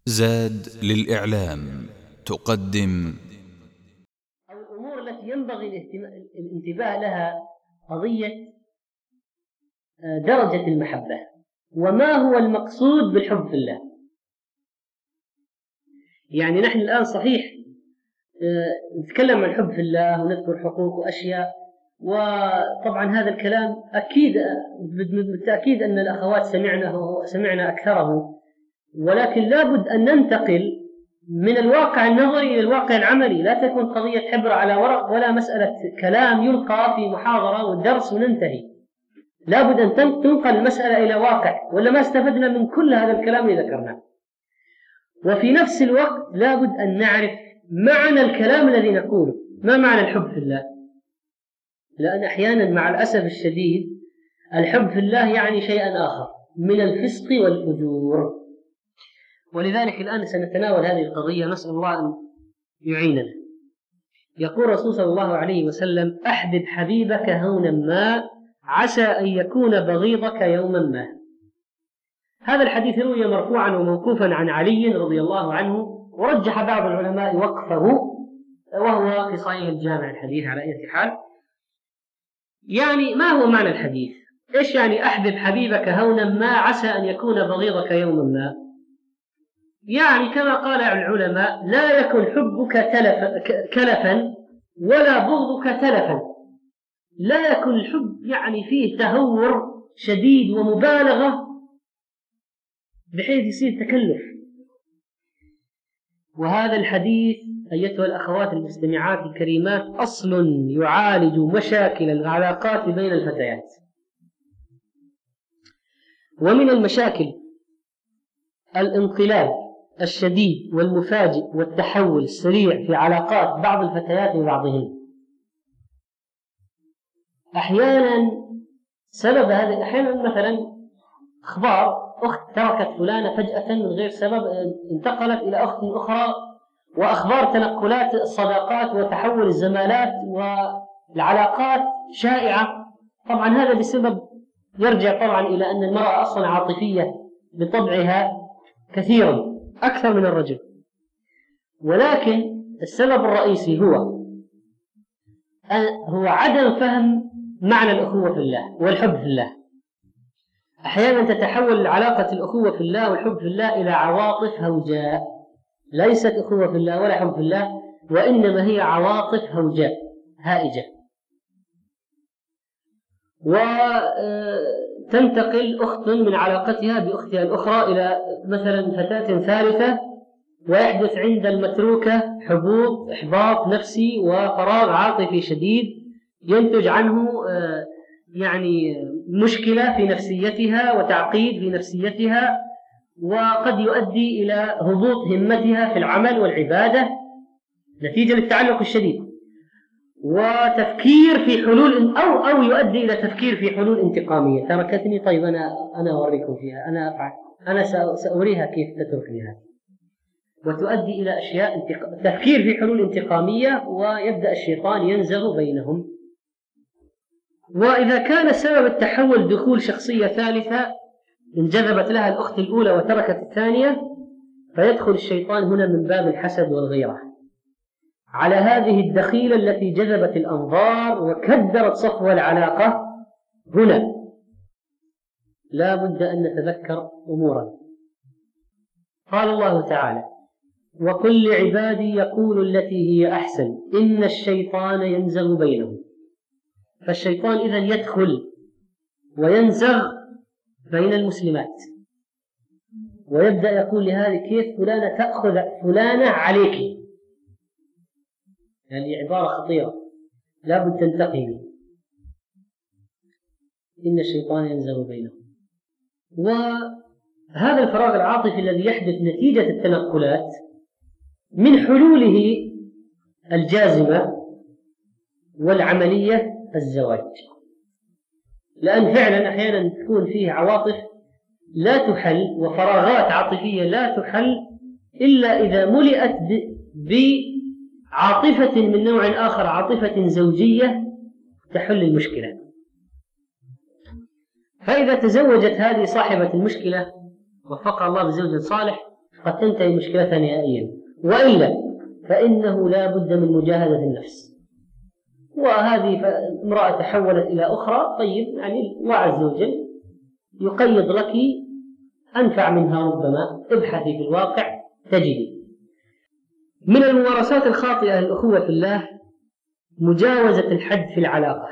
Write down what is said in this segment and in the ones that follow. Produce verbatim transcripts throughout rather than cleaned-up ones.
زاد للإعلام تقدم الأمور التي ينبغي الانتباه لها قضية درجة المحبة، وما هو المقصود بالحب في الله. يعني نحن الآن صحيح نتكلم عن الحب في الله ونذكر حقوق وأشياء، وطبعا هذا الكلام أكيد بالتأكيد أن الأخوات سمعناه سمعنا أكثره، ولكن لابد أن ننتقل من الواقع النظري إلى الواقع العملي. لا تكون قضية حبر على ورق ولا مسألة كلام يلقى في محاضرة والدرس وننتهي. لابد أن تنقل المسألة إلى واقع، ولا ما استفدنا من كل هذا الكلام اللي ذكرناه. وفي نفس الوقت لابد أن نعرف معنى الكلام الذي نقوله. ما معنى الحب في الله؟ لأن أحيانا مع الأسف الشديد الحب في الله يعني شيئا آخر من الفسق والفجور. ولذلك الآن سنتناول هذه القضية، نسأل الله أن يعيننا. يقول الرسول صلى الله عليه وسلم: أحبب حبيبك هونا ما عسى أن يكون بغيضك يوما ما. هذا الحديث روي مرفوعا وموقوفا عن علي رضي الله عنه، ورجح بعض العلماء وقفه، وهو في صحيح الجامع الحديث على أي حال. يعني ما هو معنى الحديث؟ إيش يعني أحبب حبيبك هونا ما عسى أن يكون بغيضك يوما ما؟ يعني كما قال العلماء: لا يكن حبك تلف كلفا ولا بغضك تلفا. لا يكن الحب يعني فيه تهور شديد ومبالغة بحيث يصير تكلف. وهذا الحديث أيتها الأخوات المستمعات الكريمات أصل يعالج مشاكل العلاقات بين الفتيات. ومن المشاكل الانقلاب الشديد والمفاجئ والتحول السريع في علاقات بعض الفتيات ببعضهن. أحيانا سبب هذا أحيانا مثلا أخبار أخت تركت فلانة فجأة من غير سبب، انتقلت إلى أخت أخرى، وأخبار تنقلات الصداقات وتحول الزمالات والعلاقات شائعة. طبعا هذا بسبب يرجع طبعا إلى أن المرأة أصلا عاطفية بطبعها كثيرا أكثر من الرجل. ولكن السبب الرئيسي هو هو عدم فهم معنى الأخوة في الله والحب في الله. أحيانا تتحول علاقة الأخوة في الله والحب في الله إلى عواطف هوجاء، ليست أخوة في الله ولا حب في الله، وإنما هي عواطف هوجاء هائجة. وتنتقل أخت من علاقتها بأختها الأخرى إلى مثلا فتاة ثالثة، ويحدث عند المتروكة حبوط إحباط نفسي وفراغ عاطفي شديد ينتج عنه يعني مشكلة في نفسيتها وتعقيد في نفسيتها، وقد يؤدي إلى هبوط همتها في العمل والعبادة نتيجة للتعلق الشديد، وتفكير في حلول أو أو يؤدي إلى تفكير في حلول انتقامية. تركتني، طيب أنا أنا أوريكم فيها، أنا أفعل، أنا سأوريها كيف تتركني هذه، وتؤدي إلى أشياء انتق... تفكير في حلول انتقامية، ويبدأ الشيطان ينزغ بينهم. وإذا كان سبب التحول دخول شخصية ثالثة انجذبت لها الأخت الأولى وتركت الثانية، فيدخل الشيطان هنا من باب الحسد والغيرة على هذه الدخيلة التي جذبت الأنظار وكدرت صفو العلاقة. هنا لا بد أن نتذكر أمورا. قال الله تعالى: وقل لعبادي يقول التي هي أحسن إن الشيطان ينزغ بينهم. فالشيطان إذن يدخل وينزغ بين المسلمات، ويبدأ يقول لهذه: كيف فلانة تأخذ فلانة عليك. يعني عبارة خطيرة، لا بد تنتقمي. إن الشيطان ينزغ بينهم. وهذا الفراغ العاطفي الذي يحدث نتيجة التنقلات من حلوله الجازمة والعملية الزواج، لأن فعلا أحيانا تكون فيه عواطف لا تحل وفراغات عاطفية لا تحل إلا إذا ملئت بعاطفة من نوع آخر، عاطفة زوجية تحل المشكلة. فإذا تزوجت هذه صاحبة المشكلة وفقها الله بزوج صالح، قد تنتهي مشكلتها نهائيا، وإلا فإنه لا بد من مجاهدة النفس. وهذه امرأة تحولت إلى أخرى، طيب يعني الله عز وجل يقيض لك أنفع منها ربما، ابحثي في الواقع تجدي. من الممارسات الخاطئة الأخوة في الله مجاوزة الحد في العلاقة،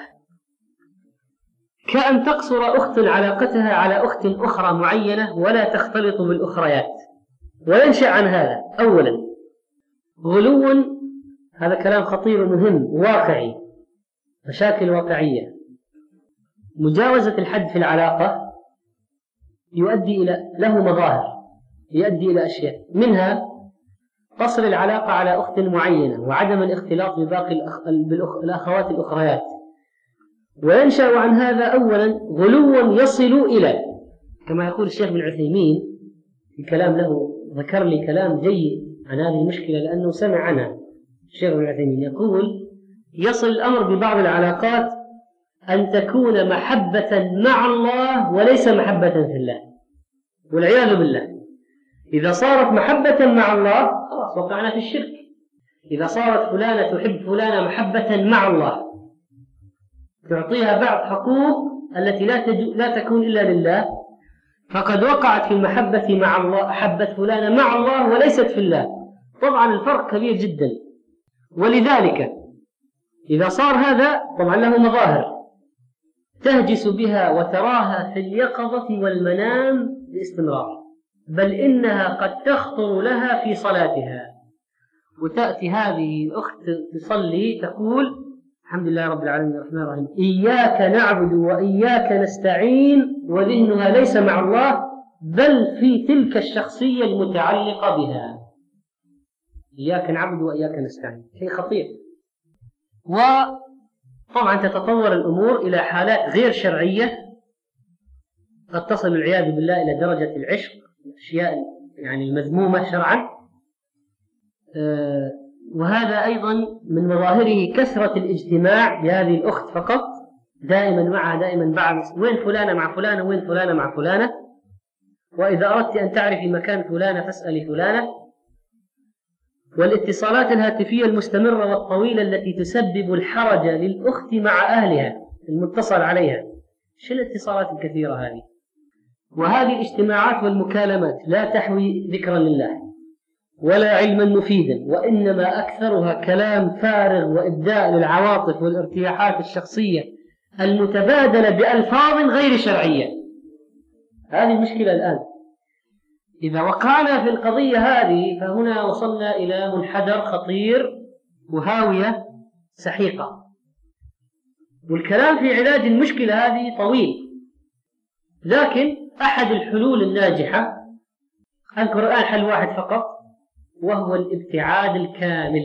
كأن تقصر أخت علاقتها على أخت أخرى معينة ولا تختلط بالأخريات. وينشأ عن هذا أولا غلو، هذا كلام خطير مهم واقعي، مشاكل واقعية. مجاوزة الحد في العلاقة يؤدي إلى له مظاهر، يؤدي إلى أشياء، منها قصر العلاقة على أخت معينة وعدم الاختلاط بباقي الأخ... بالأخوات الأخريات. وينشأ عن هذا أولا غلو يصل إلى، كما يقول الشيخ بن عثيمين في كلام له، ذكر لي كلام جيد عن هذه المشكلة لأنه سمع عنها. الشيخ بن عثيمين يقول يصل الأمر ببعض العلاقات أن تكون محبة مع الله وليس محبة في الله، والعياذ بالله. إذا صارت محبة مع الله خلاص وقعنا في الشرك. إذا صارت فلانة تحب فلانة محبة مع الله، تعطيها بعض حقوق التي لا, تجو لا تكون إلا لله، فقد وقعت في المحبة مع الله، أحبت فلانة مع الله وليست في الله. طبعا الفرق كبير جدا. ولذلك إذا صار هذا طبعا له مظاهر تهجس بها وتراها في اليقظة والمنام باستمرار، بل إنها قد تخطر لها في صلاتها. وتأتي هذه الأخت تصلي تقول الحمد لله رب العالمين الرحمن الرحيم إياك نعبد وإياك نستعين، وذهنها ليس مع الله بل في تلك الشخصية المتعلقة بها. إياك نعبد وإياك نستعين شيء خطير. وطبعا تتطور الأمور إلى حالات غير شرعية، قد تصل العياذ بالله إلى درجة العشق، أشياء يعني المذمومة شرعا. أه وهذا أيضا من مظاهره كثرة الاجتماع بهذه الأخت فقط، دائما معها دائما بعض، وين فلانة مع فلانة، وين فلانة مع فلانة. وإذا أردت أن تعرفي مكان فلانة فاسألي فلانة. والاتصالات الهاتفية المستمرة والطويلة التي تسبب الحرج للأخت مع أهلها المتصل عليها. شو الاتصالات الكثيرة هذه؟ وهذه الاجتماعات والمكالمات لا تحوي ذكرا لله ولا علما مفيدا، وإنما أكثرها كلام فارغ وإبداء للعواطف والارتياحات الشخصية المتبادلة بألفاظ غير شرعية. هذه المشكلة الآن. إذا وقعنا في القضية هذه فهنا وصلنا إلى منحدر خطير وهاوية سحيقة. والكلام في علاج المشكلة هذه طويل، لكن أحد الحلول الناجحة أذكر الآن حل واحد فقط، وهو الابتعاد الكامل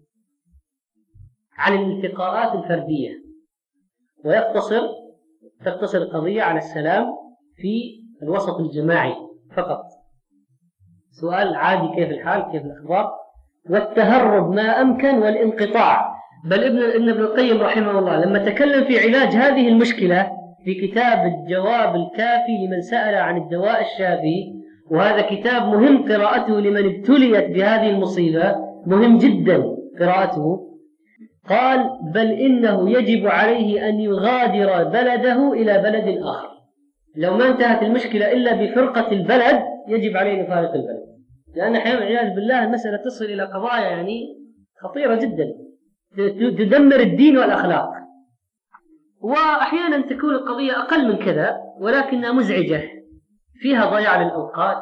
عن الالتقاءات الفردية، ويقتصر تقتصر القضية على السلام في الوسط الجماعي فقط. سؤال عادي كيف الحال، كيف الأخبار، والتهرب ما أمكن والانقطاع. بل ابن ابن القيم رحمه الله لما تكلم في علاج هذه المشكلة في كتاب الجواب الكافي لمن سأل عن الدواء الشافي، وهذا كتاب مهم قراءته لمن ابتليت بهذه المصيبة، مهم جدا قراءته، قال بل إنه يجب عليه أن يغادر بلده إلى بلد آخر. لو ما انتهت المشكلة إلا بفرقة البلد يجب عليه أن يفارق البلد، لأن أحيانا والعياذ بالله المسألة تصل إلى قضايا يعني خطيرة جدا تدمر الدين والأخلاق. وأحيانا تكون القضية أقل من كذا ولكنها مزعجة، فيها ضياع للأوقات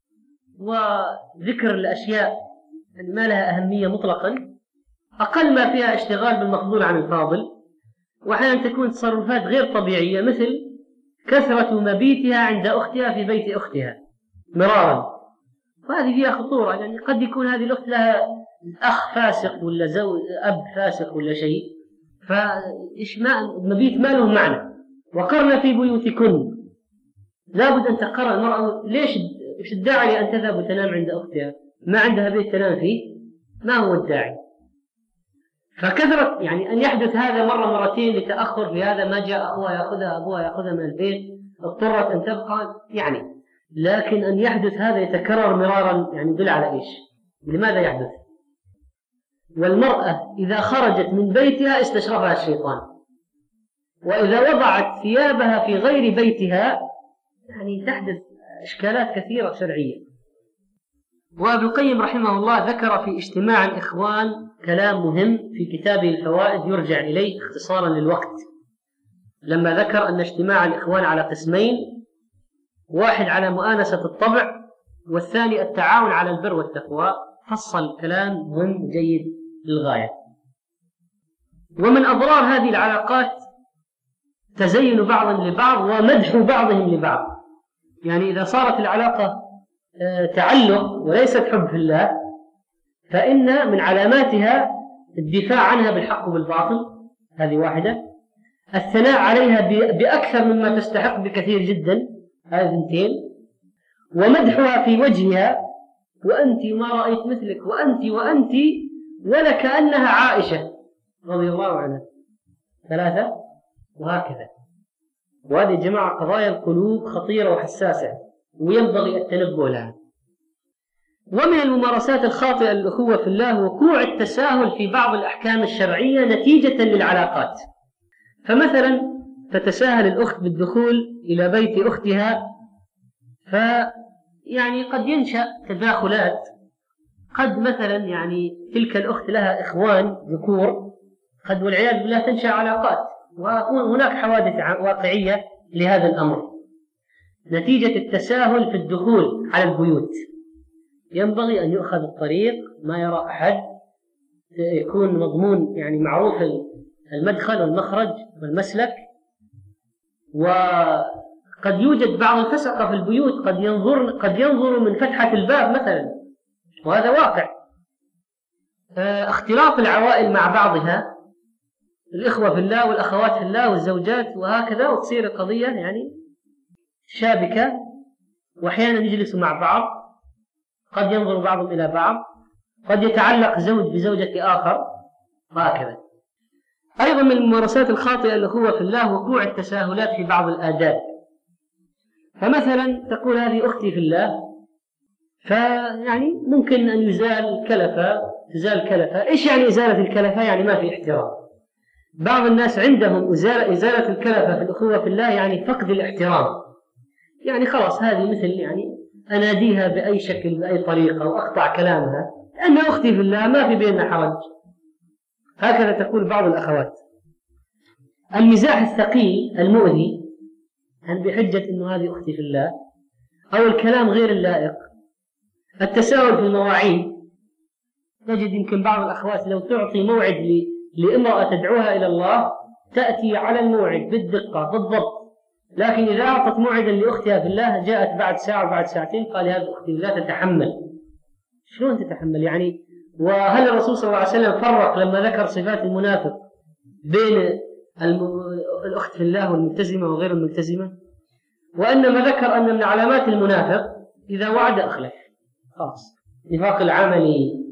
وذكر الأشياء ما لها أهمية مطلقا، أقل ما فيها اشتغال بالمفضول عن الفاضل. وأحيانا تكون تصرفات غير طبيعية، مثل كثرة مبيتها عند أختها في بيت أختها مرارا، وهذه فيها خطورة. يعني قد يكون هذه الأخت لها أخ فاسق ولا زوج أب فاسق ولا شيء، فإيش ما مبيت ما له معنى. وقرن في بيوتكن، لابد أن تقرر المرأة. ليش إيش الداعي لأن تذهب وتنام عند أختها؟ ما عندها بيت تنام فيه، ما هو الداعي؟ فكثرة يعني أن يحدث هذا مرة مرتين لتأخر في هذا، ما جاء أخوها يأخذها أبوها يأخذها من البيت، اضطرت أن تبقى. يعني لكن أن يحدث هذا يتكرر مرارا يعني يدل على إيش؟ لماذا يحدث؟ والمرأة إذا خرجت من بيتها استشرفها الشيطان، وإذا وضعت ثيابها في غير بيتها يعني تحدث إشكالات كثيرة شرعية. وابن القيم رحمه الله ذكر في اجتماع الإخوان كلام مهم في كتابه الفوائد يرجع إليه اختصارا للوقت، لما ذكر أن اجتماع الإخوان على قسمين: واحد على مؤانسة الطبع، والثاني التعاون على البر والتقوى. فصل كلام مهم جيد للغاية. ومن أضرار هذه العلاقات تزين بعضهم لبعض ومدح بعضهم لبعض. يعني إذا صارت العلاقة تعلق وليست حب في الله، فإن من علاماتها الدفاع عنها بالحق وبالباطل، هذه واحدة. الثناء عليها بأكثر مما تستحق بكثير جدا، هذه اثنتين. ومدحها في وجهها: وأنت ما رأيت مثلك، وأنت وأنت ولكأنها عائشة رضي الله عنها. ثلاثة. وهكذا. وهذه يا جماعة قضايا القلوب خطيرة وحساسة وينبغي التنبه لها. ومن الممارسات الخاطئة للأخوة في الله وقوع التساهل في بعض الأحكام الشرعية نتيجة للعلاقات. فمثلا تتساهل الأخت بالدخول إلى بيت أختها، فيعني قد ينشأ تداخلات، قد مثلا يعني تلك الأخت لها إخوان ذكور، قد والعياذ بالله تنشأ علاقات، وهناك حوادث واقعية لهذا الأمر نتيجة التساهل في الدخول على البيوت. ينبغي أن يؤخذ الطريق ما يرى أحد، يكون مضمون يعني معروف المدخل والمخرج والمسلك. وقد يوجد بعض الفسقة في البيوت، قد ينظر قد ينظر من فتحة الباب مثلا، وهذا واقع. اختلاط العوائل مع بعضها، الإخوة في الله والأخوات في الله والزوجات وهكذا، وتصير القضية يعني شابكة، وأحيانا يجلسوا مع بعض، قد ينظر بعضهم إلى بعض، قد يتعلق زوج بزوجة آخر وهكذا. أيضا من الممارسات الخاطئة الأخوة في الله وقوع التساهلات في بعض الآداب. فمثلا تقول هذه أختي في الله، فيعني ممكن أن يزال كلفة، تزال كلفة. إيش يعني إزالة الكلفة؟ يعني ما في احترام. بعض الناس عندهم إزالة, إزالة الكلفة في الأخوة في الله يعني فقد الاحترام، يعني خلاص هذه مثل يعني أناديها بأي شكل بأي طريقة وأقطع كلامها لأنها أختي في الله ما في بيننا حرج. هكذا تقول بعض الأخوات. المزاح الثقيل المؤذي بحجة أنه هذه أختي في الله، أو الكلام غير اللائق. التساهل في المواعيد، نجد يمكن بعض الأخوات لو تعطي موعد لامرأة تدعوها إلى الله تأتي على الموعد بالدقة بالضبط، لكن إذا أعطت موعدا لأختها في الله جاءت بعد ساعة وبعد ساعتين قال هذه أختي لا تتحمل. شلون تتحمل يعني؟ وهل الرسول صلى الله عليه وسلم فرق لما ذكر صفات المنافق بين الأخت في الله والملتزمة وغير الملتزمة؟ وإنما ذكر أن من علامات المنافق إذا وعد أخلف، خلاص نفاق العملي.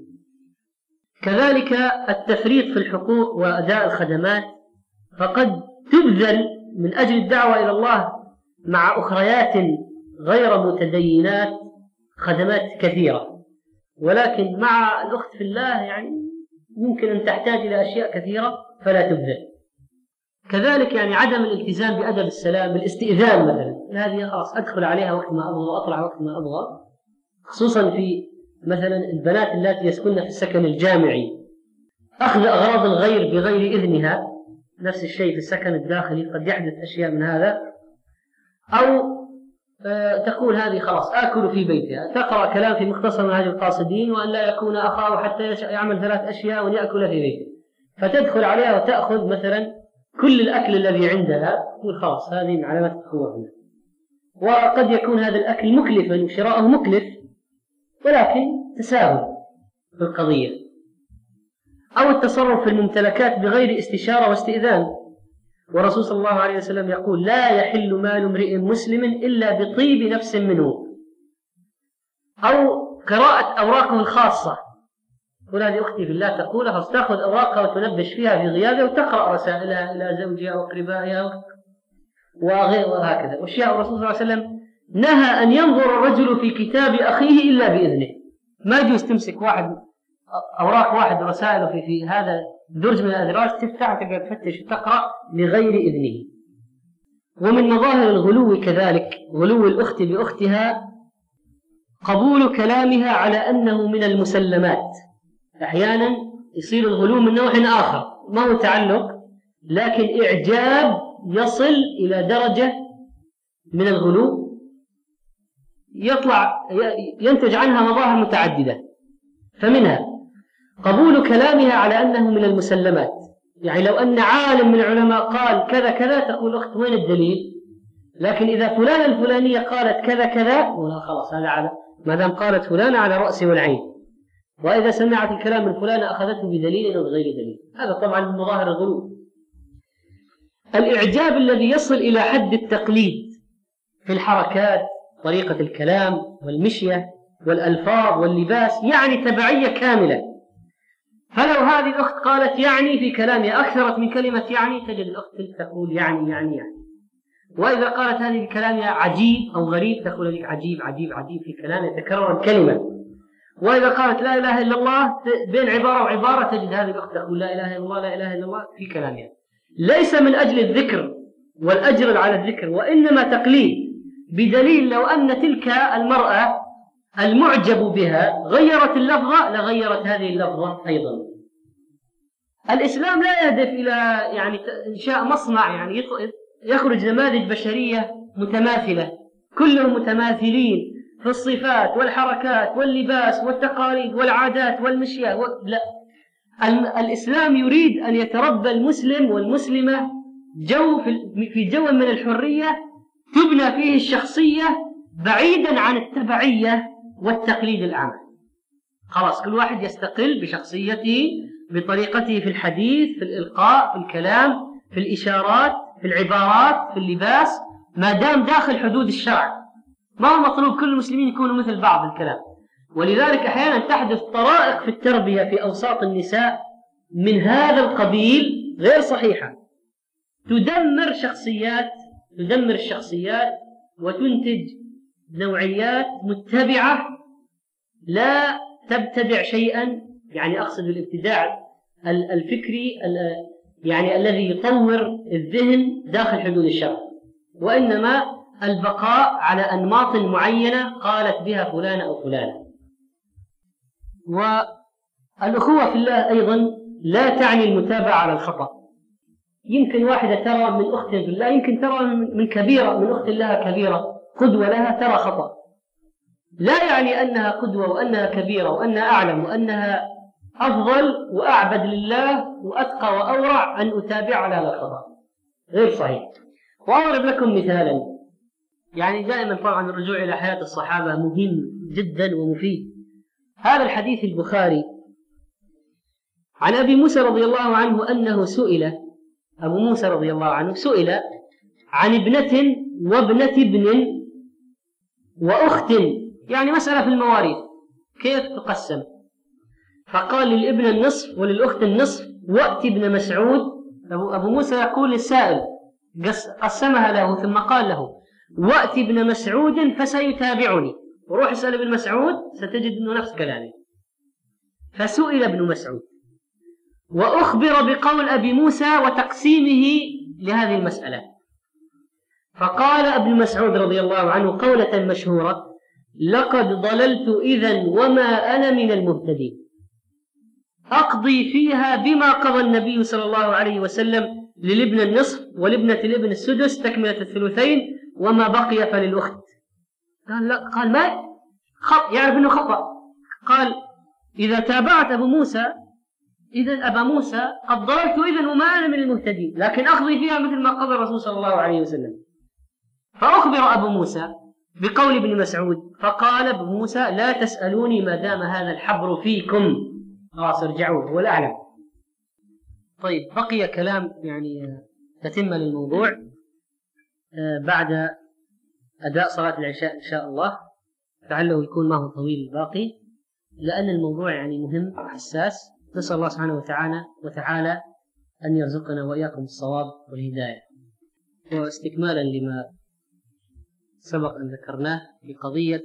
كذلك التفريط في الحقوق وأداء الخدمات، فقد تبذل من أجل الدعوة إلى الله مع أخريات غير متدينات خدمات كثيرة، ولكن مع الأخت في الله يعني ممكن أن تحتاج إلى أشياء كثيرة فلا تبذل. كذلك يعني عدم الالتزام بأدب السلام، بالاستئذان مثلا، هذه خلاص أدخل عليها وقت ما أبغى وأطلع وقت ما أبغى، خصوصا في مثلا البنات التي يسكن في السكن الجامعي. أخذ أغراض الغير بغير إذنها، نفس الشيء في السكن الداخلي قد يحدث أشياء من هذا. أو تقول هذه خلاص آكل في بيتها، تقرأ كلام في مختصر منهاج القاصدين وأن لا يكون أخاه حتى يعمل ثلاث أشياء وأن يأكل في بيته، فتدخل عليها وتأخذ مثلا كل الأكل الذي عندها، تقول خلاص هذه من علامات الأخوة هنا. وقد يكون هذا الأكل مكلفا وشراءه مكلف، ولكن تساهل في القضية. أو التصرف في الممتلكات بغير استشارة واستئذان، والرسول صلى الله عليه وسلم يقول لا يحل مال امرئ مسلم إلا بطيب نفس منه. أو قراءة أوراقه الخاصة، تقول هذه أختي في الله تقولها، فتأخذ أوراقها وتنبش فيها في غيابها وتقرأ رسائلها إلى زوجها وأقربائها وهكذا. وأشياء الرسول صلى الله عليه وسلم نهى أن ينظر الرجل في كتاب أخيه إلا بإذنه. ما يجوز تمسك واحد أوراق واحد رسائله في, في هذا درج من الأدراج تفتح وتقعد تفتش وتقرأ بغير إذنه. ومن مظاهر الغلو كذلك غلو الأخت بأختها قبول كلامها على أنه من المسلمات. أحيانا يصير الغلو من نوع آخر ما هو تعلق لكن إعجاب يصل إلى درجة من الغلو يطلع ينتج عنها مظاهر متعددة. فمنها قبول كلامها على أنه من المسلمات، يعني لو أن عالم من العلماء قال كذا كذا تقول أخت وين الدليل؟ لكن إذا فلانة الفلانية قالت كذا كذا ولا خلاص هذا على ما دام قالت فلانة على رأسي والعين. وإذا سمعت الكلام من فلانة أخذته بدليل أو غير دليل. هذا طبعا من مظاهر الغلو. الإعجاب الذي يصل إلى حد التقليد في الحركات طريقة الكلام والمشية والألفاظ واللباس، يعني تبعية كاملة. فلو هذه الأخت قالت يعني في كلامها أكثرت من كلمة يعني تجد الأخت تقول يعني يعني يعني. وإذا قالت هذه في كلامها عجيب أو غريب تقول لك عجيب عجيب عجيب في كلامها تكرر الكلمة. وإذا قالت لا إله إلا الله بين عبارة وعبارة تجد هذه الأخت تقول لا إله إلا الله لا إله إلا الله في كلامها، ليس من أجل الذكر والأجر على الذكر وإنما تقليد، بدليل لو أن تلك المرأة المعجب بها غيرت اللفظة لغيرت هذه اللفظة أيضا. الإسلام لا يهدف إلى يعني إنشاء مصنع يعني يخرج نماذج بشرية متماثلة كلهم متماثلين في الصفات والحركات واللباس والتقاليد والعادات والمشية و... لا، الإسلام يريد أن يتربى المسلم والمسلمة جو في جو من الحرية تبنى فيه الشخصية بعيدا عن التبعية والتقليد الأعمى. خلاص كل واحد يستقل بشخصيته بطريقته في الحديث في الإلقاء في الكلام في الإشارات في العبارات في اللباس ما دام داخل حدود الشرع. ما هو مطلوب كل المسلمين يكونوا مثل بعض الكلام. ولذلك أحيانا تحدث طرائق في التربية في أوساط النساء من هذا القبيل غير صحيحة تدمر شخصيات تدمر الشخصيات وتنتج نوعيات متبعة لا تبتدع شيئا، يعني أقصد الابتداع الفكري يعني الذي يطور الذهن داخل حدود الشرع، وإنما البقاء على أنماط معينة قالت بها فلانة أو فلانة. والأخوة في الله أيضا لا تعني المتابعة على الخطأ. يمكن واحدة ترى من أخت في الله يمكن ترى من كبيرة من أخت لها كبيرة قدوة لها ترى خطأ، لا يعني أنها قدوة وأنها كبيرة وأنها أعلم وأنها أفضل وأعبد لله وأتقى وأورع أن أتابع على هذا الخطأ، غير صحيح. وأضرب لكم مثالا، يعني دائما طبعا الرجوع إلى حياة الصحابة مهم جدا ومفيد. هذا الحديث البخاري عن أبي موسى رضي الله عنه أنه سئل أبو موسى رضي الله عنه سئل عن ابنة وابنة ابن وأخت، يعني مسألة في المواريث كيف تقسم، فقال للابن النصف وللأخت النصف وأتي ابن مسعود. أبو موسى يقول للسائل قسمها له ثم قال له وأتي ابن مسعود فسيتابعني، وروح اسأل ابن مسعود ستجد أنه نفس كلامه. فسئل ابن مسعود وأخبر بقول أبي موسى وتقسيمه لهذه المسألة، فقال ابن مسعود رضي الله عنه قولة مشهورة: لقد ضللت إذن وما أنا من المهتدين، أقضي فيها بما قضى النبي صلى الله عليه وسلم للابن النصف ولابنة الابن السدس تكملة الثلثين وما بقي فللأخت. قال لا، قال ما خط يعرف أنه خطأ. قال إذا تابعت أبو موسى إذن أبا موسى قد ضللت إذن وما أنا من المهتدين، لكن أقضي فيها مثل ما قضى الرسول صلى الله عليه وسلم. فأخبر أبو موسى بقول ابن مسعود، فقال ابن موسى لا تسألوني ما دام هذا الحبر فيكم، خلاص ارجعوا، هو الأعلم. طيب بقي كلام يعني تتم للموضوع بعد أداء صلاة العشاء إن شاء الله، لعله يكون ما هو طويل الباقي لأن الموضوع يعني مهم وحساس. نسأل الله سبحانه وتعالى وتعالى أن يرزقنا وإياكم الصواب والهداية. واستكمالا لما سبق أن ذكرناه بقضية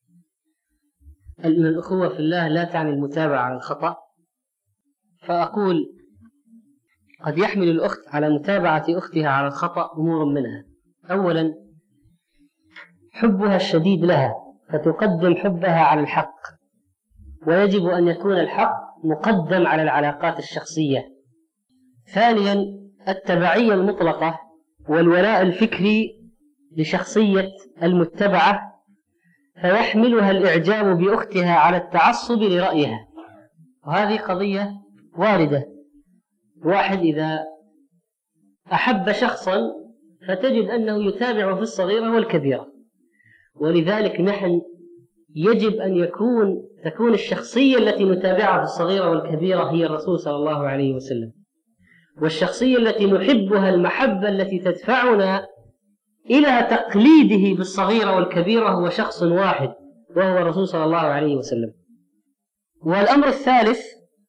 أن الأخوة في الله لا تعني المتابعة على الخطأ. فأقول قد يحمل الأخت على متابعة أختها على الخطأ أمور منها: أولا حبها الشديد لها فتقدم حبها على الحق، ويجب أن يكون الحق مقدم على العلاقات الشخصية. ثانيا التبعية المطلقة والولاء الفكري لشخصية المتبعة، فيحملها الإعجاب بأختها على التعصب لرأيها، وهذه قضية واردة. واحد إذا أحب شخصا فتجد أنه يتابع في الصغيرة والكبيرة، ولذلك نحن يجب أن يكون تكون الشخصية التي نتابعها في الصغيرة والكبيرة هي الرسول صلى الله عليه وسلم، والشخصية التي نحبها المحبة التي تدفعنا إلى تقليده بالصغيرة والكبيرة هو شخص واحد، وهو الرسول صلى الله عليه وسلم. والأمر الثالث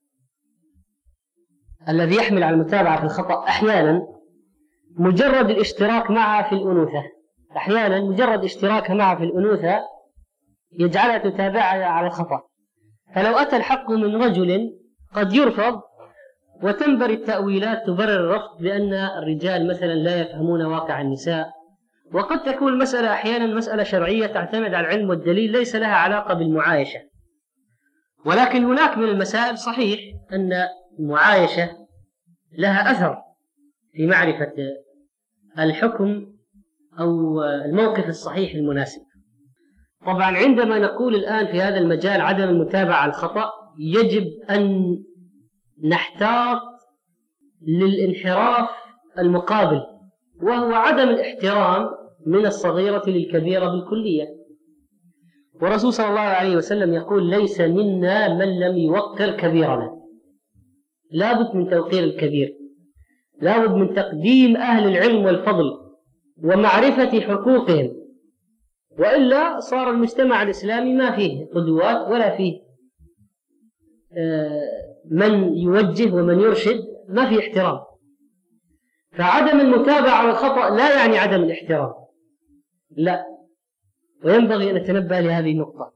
الذي يحمل على المتابعة في الخطأ أحيانا مجرد الاشتراك معها في الأنوثة، أحيانا مجرد اشتراكها معها في الأنوثة يجعلها تتابعها على الخطأ. فلو أتى الحق من رجل قد يرفض، وتنبري التأويلات تبرر الرفض بأن الرجال مثلا لا يفهمون واقع النساء، وقد تكون المسألة أحيانا مسألة شرعية تعتمد على العلم والدليل ليس لها علاقة بالمعايشة. ولكن هناك من المسائل صحيح أن المعايشة لها أثر في معرفة الحكم أو الموقف الصحيح المناسب. طبعا عندما نقول الآن في هذا المجال عدم المتابعة على الخطأ، يجب أن نحتاط للانحراف المقابل، وهو عدم الاحترام من الصغيرة للكبيرة بالكلية. ورسول صلى الله عليه وسلم يقول: ليس منا من لم يوقر كبيرنا. لابد من توقير الكبير، لابد من تقديم أهل العلم والفضل ومعرفة حقوقهم، وإلا صار المجتمع الإسلامي ما فيه قدوات ولا فيه من يوجه ومن يرشد، ما فيه احترام. فعدم المتابعة على الخطأ لا يعني عدم الاحترام، لا، وينبغي أن نتنبه لهذه النقطة.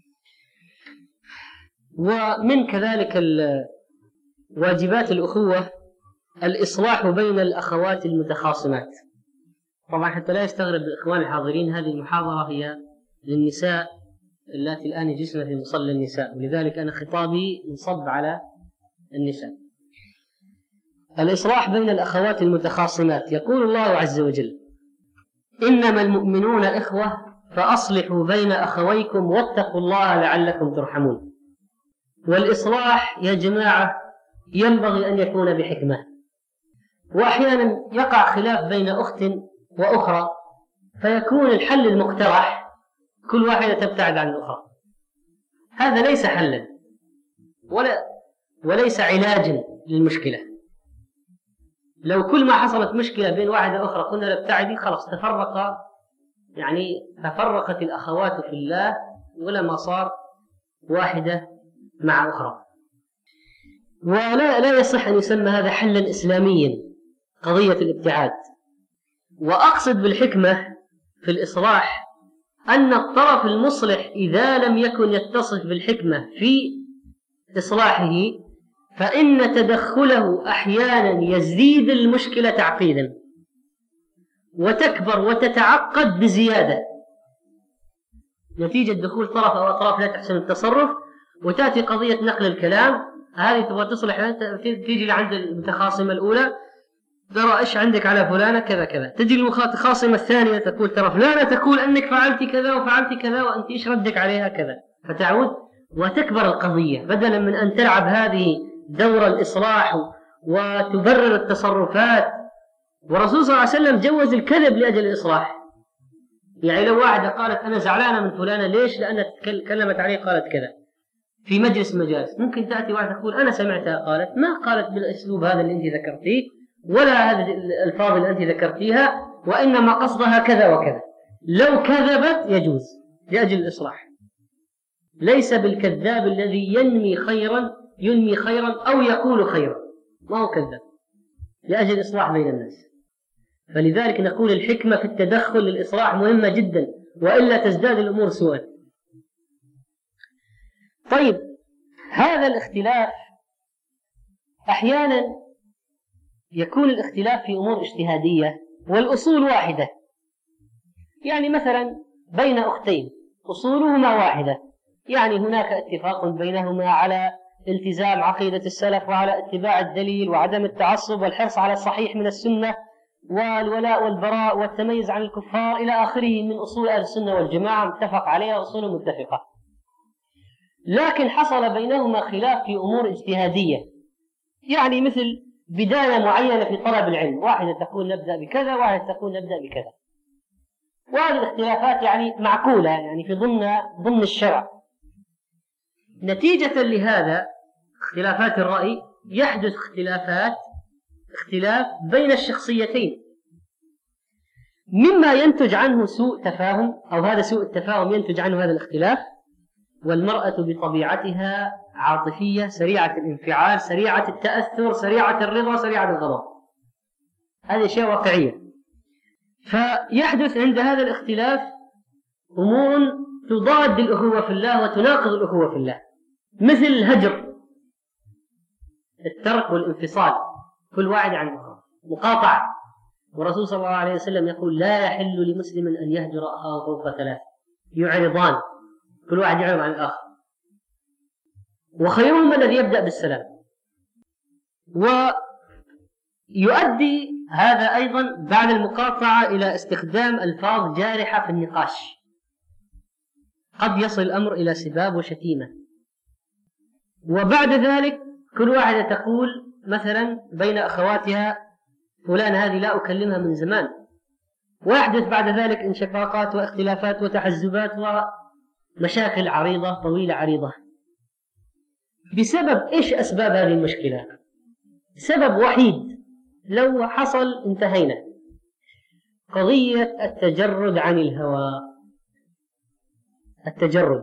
ومن كذلك واجبات الأخوة الإصلاح بين الأخوات المتخاصمات. طبعا حتى لا يستغرب الإخوان الحاضرين، هذه المحاضرة هي للنساء اللاتي الآن يجلسن في مصلى النساء، ولذلك أنا خطابي ينصب على النساء. الإصلاح بين الأخوات المتخاصمات. يقول الله عز وجل: إنما المؤمنون إخوة فأصلحوا بين أخويكم واتقوا الله لعلكم ترحمون. والإصلاح يا جماعة ينبغي أن يكون بحكمة، وأحيانا يقع خلاف بين أخت وأخرى فيكون الحل المقترح كل واحدة تبتعد عن الأخرى. هذا ليس حلا ولا وليس علاجا للمشكلة. لو كل ما حصلت مشكلة بين واحدة أخرى قلنا نبتعدي، خلاص تفرق، يعني تفرقت الأخوات في الله ولا ما صار واحدة مع أخرى. ولا لا يصح أن يسمى هذا حلا إسلاميا قضية الابتعاد. وأقصد بالحكمة في الإصلاح أن الطرف المصلح إذا لم يكن يتصف بالحكمة في إصلاحه فإن تدخله أحيانا يزيد المشكلة تعقيدا وتكبر وتتعقد بزيادة نتيجة دخول طرف أو أطراف لا تحسن التصرف، وتأتي قضية نقل الكلام. هذه تبغى تصلح، تيجي لعند المتخاصمة الأولى: ترى إيش عندك على فلانة كذا كذا. تجي المتخاصمة الثانية تقول: ترى فلانة تقول أنك فعلتي كذا وفعلتي كذا وأنت إيش ردك عليها كذا، فتعود وتكبر القضية بدلا من أن تلعب هذه دور الإصلاح وتبرر التصرفات. ورسول صلى الله عليه وسلم جوز الكذب لأجل الإصلاح. يعني لو واحدة قالت أنا زعلانة من فلانة، ليش؟ لأنها تكلمت عليه قالت كذا في مجلس مجالس، ممكن تأتي واحدة تقول أنا سمعتها قالت، ما قالت بالأسلوب هذا اللي أنت ذكرتيه ولا هذه الألفاظ اللي أنت ذكرتيها، وإنما قصدها كذا وكذا. لو كذبت يجوز لأجل الإصلاح، ليس بالكذاب الذي ينمي خيرا ينمي خيرا أو يقول خيرا، ما هو كذاب، لأجل الإصلاح بين الناس. فلذلك نقول الحكمة في التدخل للإصلاح مهمة جدا، وإلا تزداد الأمور سوءا. طيب، هذا الاختلاف أحيانا يكون الاختلاف في أمور اجتهادية والأصول واحدة. يعني مثلا بين أختين أصولهما واحدة، يعني هناك اتفاق بينهما على التزام عقيدة السلف وعلى اتباع الدليل وعدم التعصب والحرص على الصحيح من السنة والولاء والبراء والتميز عن الكفار إلى آخره من أصول أهل السنة والجماعة متفق عليها، أصول متفقة. لكن حصل بينهما خلاف في أمور اجتهادية، يعني مثل بداية معينة في طلب العلم، واحدة تقول نبدأ بكذا، واحدة تقول نبدأ بكذا، وهذه الاختلافات يعني معقولة، يعني في ضمن ضمن الشرع. نتيجة لهذا اختلافات الرأي يحدث اختلافات اختلاف بين الشخصيتين، مما ينتج عنه سوء تفاهم، أو هذا سوء التفاهم ينتج عنه هذا الاختلاف. والمرأة بطبيعتها عاطفية، سريعة الانفعال، سريعة التأثر، سريعة الرضا، سريعة الغضب، هذه شيء واقعية. فيحدث عند هذا الاختلاف أمور تضاد الأخوة في الله وتناقض الأخوة في الله، مثل الهجر، الترك والانفصال، كل واحد عن الآخر، مقاطعة. والرسول صلى الله عليه وسلم يقول لا يحل لمسلم أن يهجر أخاه فوق ثلاث، يعرضان، كل واحد يعرض عن الآخر، وخيرهم الذي يبدأ بالسلام. ويؤدي هذا أيضا بعد المقاطعة إلى استخدام ألفاظ جارحة في النقاش، قد يصل الأمر إلى سباب وشتيمة. وبعد ذلك كل واحدة تقول مثلا بين أخواتها فلان هذه لا أكلمها من زمان، ويحدث بعد ذلك انشقاقات واختلافات وتحزبات ومشاكل عريضة طويلة عريضة. بسبب إيش أسباب هذه المشكلة؟ سبب وحيد لو حصل انتهينا، قضية التجرد عن الهوى. التجرد،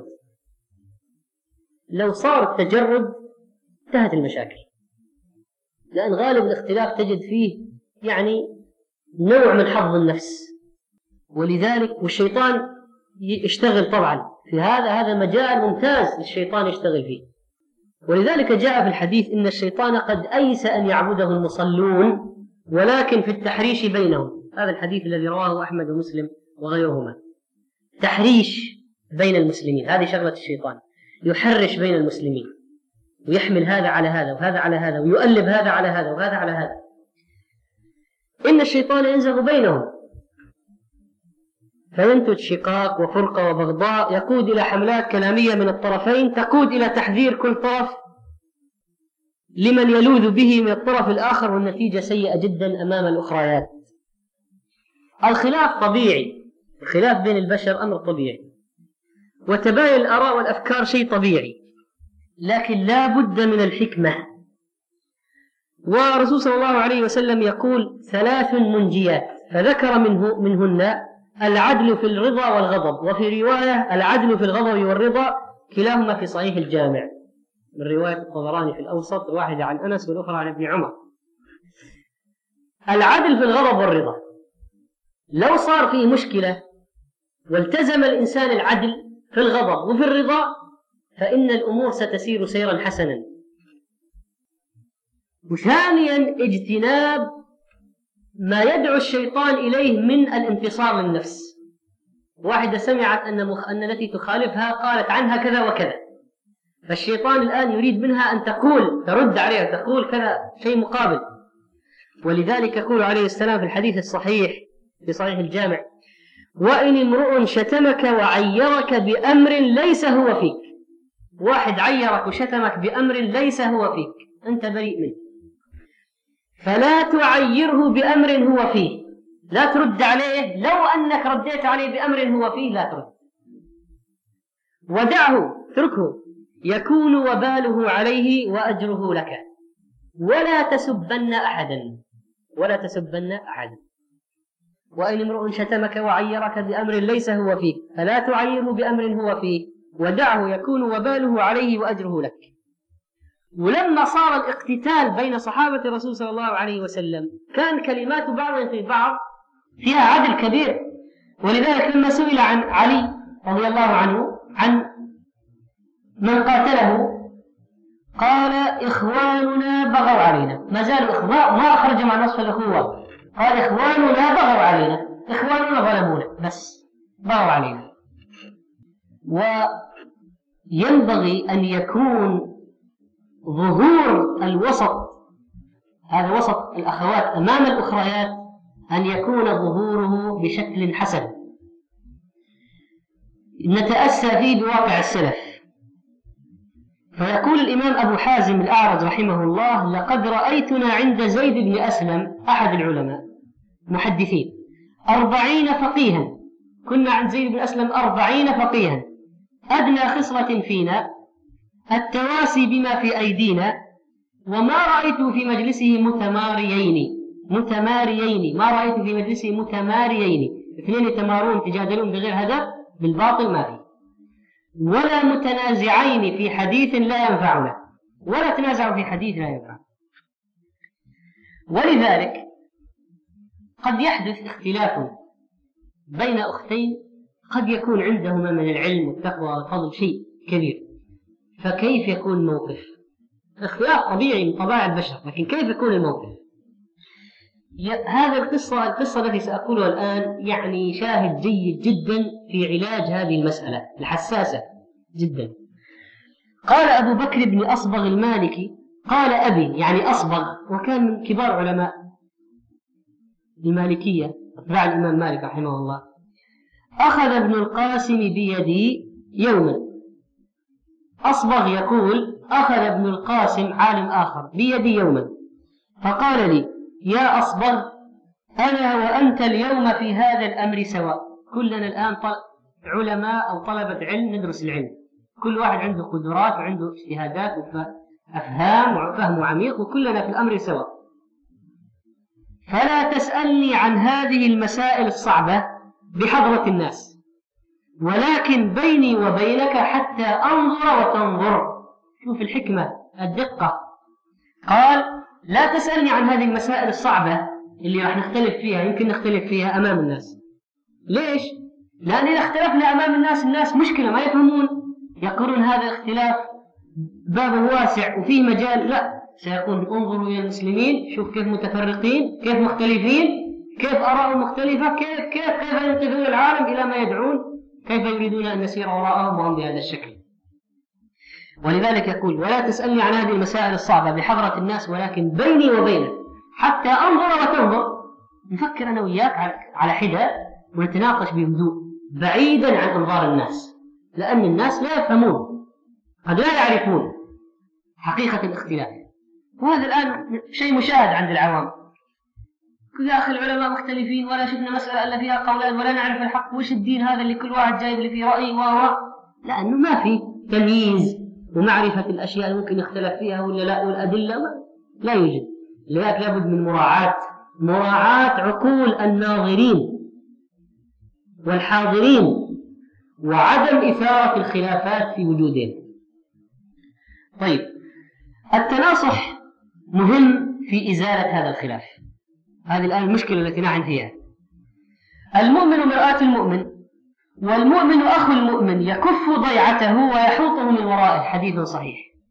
لو صار التجرد انتهت المشاكل، لأن غالب الاختلاف تجد فيه يعني نوع من حظ النفس، ولذلك والشيطان يشتغل طبعا في هذا، هذا مجال ممتاز للشيطان يشتغل فيه. ولذلك جاء في الحديث إن الشيطان قد أيس أن يعبده المصلون ولكن في التحريش بينهم، هذا الحديث الذي رواه أحمد ومسلم وغيرهما. تحريش بين المسلمين، هذه شغلة الشيطان، يحرش بين المسلمين ويحمل هذا على هذا وهذا على هذا ويؤلب هذا على هذا وهذا على هذا. إن الشيطان ينزغ بينهم فينتج شقاق وفرقة وبغضاء، يقود إلى حملات كلامية من الطرفين تقود إلى تحذير كل طرف لمن يلوذ به من الطرف الآخر، والنتيجة سيئة جدا أمام الأخريات. الخلاف طبيعي، الخلاف بين البشر أمر طبيعي، وتباين الآراء والأفكار شيء طبيعي، لكن لا بد من الحكمة. ورسول صلى الله عليه وسلم يقول ثلاث منجيات، فذكر منه منهن العدل في الرضا والغضب، وفي رواية العدل في الغضب والرضا، كلاهما في صحيح الجامع من رواية الطبراني في الأوسط، الواحدة عن أنس والأخرى عن ابن عمر. العدل في الغضب والرضا، لو صار فيه مشكلة والتزم الإنسان العدل في الغضب وفي الرضا فإن الأمور ستسير سيرا حسنا. وثانيا اجتناب ما يدعو الشيطان إليه من الانتصار للنفس. واحدة سمعت أن, مخ... أن التي تخالفها قالت عنها كذا وكذا، فالشيطان الآن يريد منها أن تقول ترد عليها، تقول كذا شيء مقابل. ولذلك يقول عليه السلام في الحديث الصحيح في صحيح الجامع: وإن امرؤ شتمك وعيرك بأمر ليس هو فيك، واحد عيرك وشتمك بأمر ليس هو فيك، أنت بريء منه، فلا تعيره بأمر هو فيه، لا ترد عليه، لو أنك رديت عليه بأمر هو فيه لا ترد، ودعه اتركه، يكون وباله عليه وأجره لك، ولا تسبن أحدا، ولا تسبن أحدا. وإن امرؤ شتمك وعيرك بأمر ليس هو فيك فلا تعيره بأمر هو فيه، ودعه يكون وباله عليه وأجره لك. ولما صار الاقتتال بين صحابة الرسول صلى الله عليه وسلم كان كلمات بعضهم في بعض فيها عدل كبير، ولذلك لما سئل عن علي رضي الله عنه عن من قاتله قال إخواننا بغوا علينا، ما زالوا إخوان، ما أخرج مع نصف الأخوة، قال إخواننا بغوا علينا، إخواننا ظلمونا بس بغوا علينا. وينبغي أن يكون ظهور الوسط، هذا وسط الأخوات أمام الأخريات، أن يكون ظهوره بشكل حسن نتأسى فيه بواقع السلف. فيقول الإمام أبو حازم الأعرج رحمه الله: لقد رأيتنا عند زيد بن أسلم أحد العلماء محدثين أربعين فقيها، كنا عند زيد بن أسلم أربعين فقيها، أدنى خصلة فينا التواسي بما في أيدينا، وما رأيت في مجلسه متماريين متماريين ما رأيت في مجلسه متماريين اثنين يتمارون تجادلون بغير هدف بالباطل ما في، ولا متنازعين في حديث لا ينفعنا، ولا تنازعوا في حديث لا ينفع. ولذلك قد يحدث اختلاف بين أختين قد يكون عندهما من العلم والتقوى والفضل شيء كبير، فكيف يكون الموقف؟ اختلاف طبيعي من طباع البشر، لكن كيف يكون الموقف؟ هذا القصة القصة التي سأقولها الآن يعني شاهد جيد جدا في علاج هذه المسألة الحساسة جدا. قال أبو بكر بن أصبغ المالكي، قال أبي يعني أصبغ، وكان من كبار علماء المالكية أتباع الإمام مالك رحمه الله: أخذ ابن القاسم بيدي يوما. أصبغ يقول: أخذ ابن القاسم عالم آخر بيدي يوما فقال لي: يا أصبغ، أنا وأنت اليوم في هذا الأمر سواء، كلنا الآن علماء أو طلبة علم ندرس العلم، كل واحد عنده قدرات وعنده اجتهادات وأفهام وفهم عميق، وكلنا في الأمر سواء، فلا تسألني عن هذه المسائل الصعبة بحضرة الناس، ولكن بيني وبينك حتى أنظر وتنظر. شوف الحكمة الدقة. قال: لا تسألني عن هذه المسائل الصعبة اللي راح نختلف فيها، يمكن نختلف فيها أمام الناس. ليش؟ لأن إذا اختلفنا أمام الناس الناس مشكلة ما يفهمون، يقولون هذا الاختلاف بابه واسع وفيه مجال. لا، سيقول انظروا إلى المسلمين، شوف كيف متفرقين، كيف مختلفين، كيف آراء مختلفة، كيف كيف كيف ينتهون العالم إلى ما يدعون، كيف يريدون أن نسير وراءهم وهم بهذا الشكل. ولذلك يقول: ولا تسألني عن هذه المسائل الصعبة بحضرة الناس، ولكن بيني وبينك حتى أنظر وتنظر. نفكر أنا وياك على حدة ونتناقش بهدوء بعيدا عن أنظار الناس، لأن الناس لا يفهمون، قد لا يعرفون حقيقة الاختلاف. وهذا الآن شيء مشاهد عند العوام. يا أخي العلماء مختلفين، ولا شفنا مسألة إلا فيها قولان، ولا نعرف الحق، وش الدين هذا اللي كل واحد جايب اللي فيه رأي وهو، لأنه ما في تمييز ومعرفة الأشياء اللي ممكن يختلف فيها ولا لا، والأدلة لا يوجد. لذلك لابد من مراعاة مراعاة عقول الناظرين والحاضرين، وعدم إثارة الخلافات في وجودهم. طيب، التناصح مهم في إزالة هذا الخلاف. هذه الآن المشكلة التي نحن فيها. المؤمن مرآة المؤمن، والمؤمن أخو المؤمن، يكف ضيعته ويحوطه من ورائه، حديث صحيح.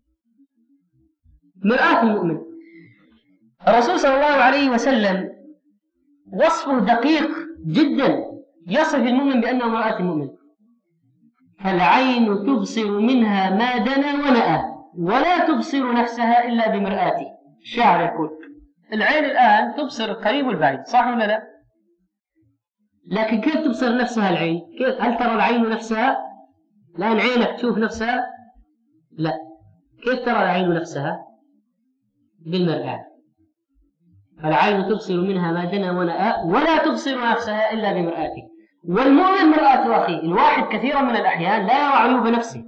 مرآة المؤمن، الرسول صلى الله عليه وسلم وصفه دقيق جدا، يصف المؤمن بأنه مرآة المؤمن: فالعين تبصر منها ما دنا ونأى، ولا تبصر نفسها إلا بمرآته. الشاعر يقول: العين الآن تبصر القريب والبعيد، صح ولا لا؟ لكن كيف تبصر نفسها العين؟ كيف؟ هل ترى العين نفسها؟ الآن عينك تشوف نفسها؟ لا. كيف ترى العين نفسها؟ بالمرآة. فالعين تبصر منها ما دنا ونأى، ولا تبصر نفسها إلا بمرآته. والمؤمن مرآة أخيه. الواحد كثيرا من الأحيان لا يرى عيوب نفسه،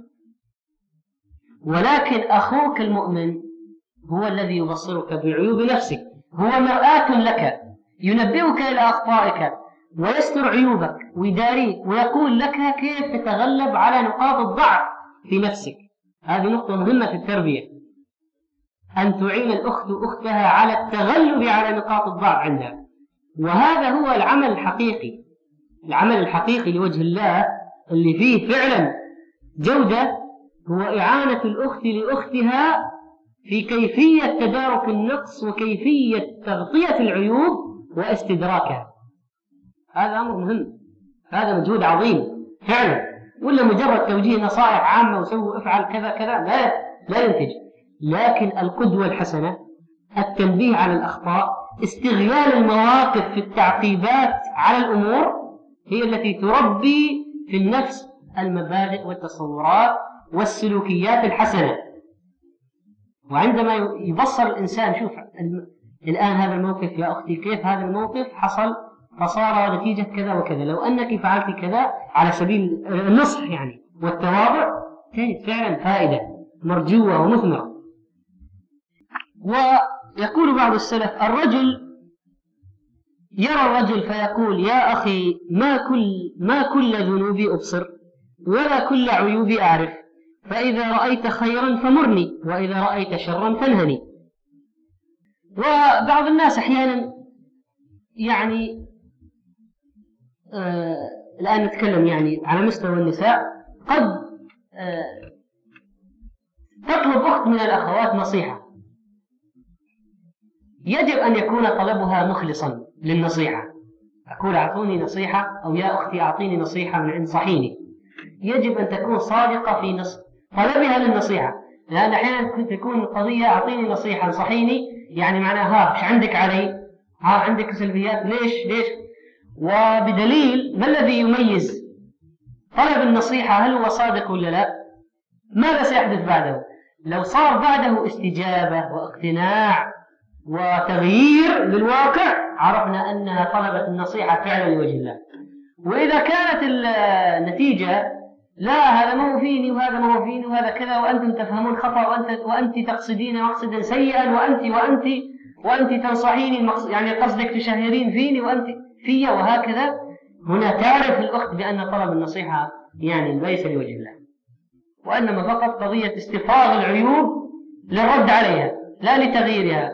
ولكن أخوك المؤمن هو الذي يبصرك بعيوب نفسك، هو مرآة لك، ينبئك إلى أخطائك ويستر عيوبك ويداريك، ويقول لك كيف تتغلب على نقاط الضعف في نفسك. هذه نقطة مهمة في التربية، أن تعين الأخت أختها على التغلب على نقاط الضعف عندها، وهذا هو العمل الحقيقي. العمل الحقيقي لوجه الله اللي فيه فعلا جودة هو إعانة الأخت لأختها في كيفية تدارك النقص وكيفية تغطية العيوب واستدراكها. هذا أمر مهم، هذا مجهود عظيم فعلا، ولا مجرد توجيه نصائح عامة وسووا افعل كذا كذا لا لا ينتج. لكن القدوة الحسنة، التنبيه على الأخطاء، استغلال المواقف في التعقيبات على الأمور هي التي تربي في النفس المبادئ والتصورات والسلوكيات الحسنة. وعندما يبصر الإنسان شوف الآن هذا الموقف يا أختي كيف هذا الموقف حصل فصار نتيجة كذا وكذا، لو أنك فعلت كذا على سبيل النصح يعني والتواضع كانت فعلا فائدة مرجوة ومثمرة. ويقول بعض السلف الرجل يرى الرجل فيقول يا أخي ما كل, ما كل ذنوبي أبصر ولا كل عيوبي أعرف، فإذا رأيت خيرا فمرني وإذا رأيت شرا فانهني. وبعض الناس أحيانا يعني آه الآن نتكلم يعني على مستوى النساء، قد آه تطلب أخت من الأخوات نصيحة، يجب أن يكون طلبها مخلصا للنصيحة. أقول أعطوني نصيحة أو يا أختي أعطيني نصيحة من انصحيني، يجب أن تكون صادقة في نص طلبها للنصيحة، لأن أحيانا تكون القضية أعطيني نصيحة انصحيني يعني معناها ها إيش عندك علي، ها عندك سلبيات ليش ليش. وبدليل ما الذي يميز طلب النصيحة هل هو صادق ولا لا؟ ماذا سيحدث بعده؟ لو صار بعده استجابة واقتناع وتغيير للواقع عرفنا أنها طلبت النصيحة فعلا لوجه الله. وإذا كانت النتيجة لا هذا ما هو فيني وهذا ما هو فيني وهذا كذا وأنتم تفهمون خطأ وأنت, وأنت تقصدين مقصدا سيئا وأنت وأنت وأنت تنصحيني يعني قصدك تشهرين فيني وأنت فيا وهكذا، هنا تعرف الأخت بأن طلب النصيحة يعني ليس لوجه الله، وإنما فقط قضية استفراغ العيوب للرد عليها لا لتغييرها.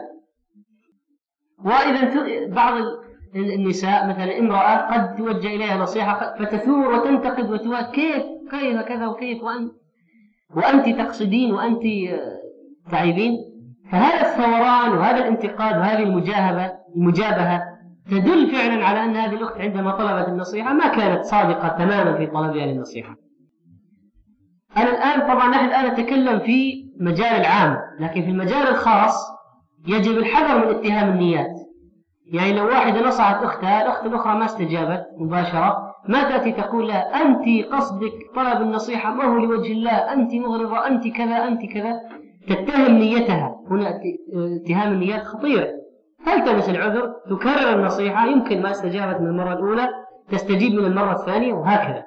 وإذا بعض النساء مثلا امرأة قد توجه إليها نصيحة فتثور وتنتقد وتقول كيف كيف كذا وكيف وأنت وأنت تقصدين وأنت تعيبين، فهذا الثوران وهذا الانتقاد وهذه المجاهبة المجابهة تدل فعلا على أن هذه الأخت عندما طلبت النصيحة ما كانت صادقة تماما في طلبها للنصيحة. أنا الآن طبعا نحن الآن نتكلم في مجال العام، لكن في المجال الخاص يجب الحذر من اتهام النيات. يعني لو واحدة نصحت أختها الأخت الأخرى ما استجابت مباشرة، ما تأتي تقول لها أنت قصدك طلب النصيحة ما هو لوجه الله، أنت مغرضة، أنت كذا أنت كذا، تتهم نيتها. هنا اتهام النيات خطير. تلتمس العذر، تكرر النصيحة، يمكن ما استجابت من المرة الأولى تستجيب من المرة الثانية وهكذا.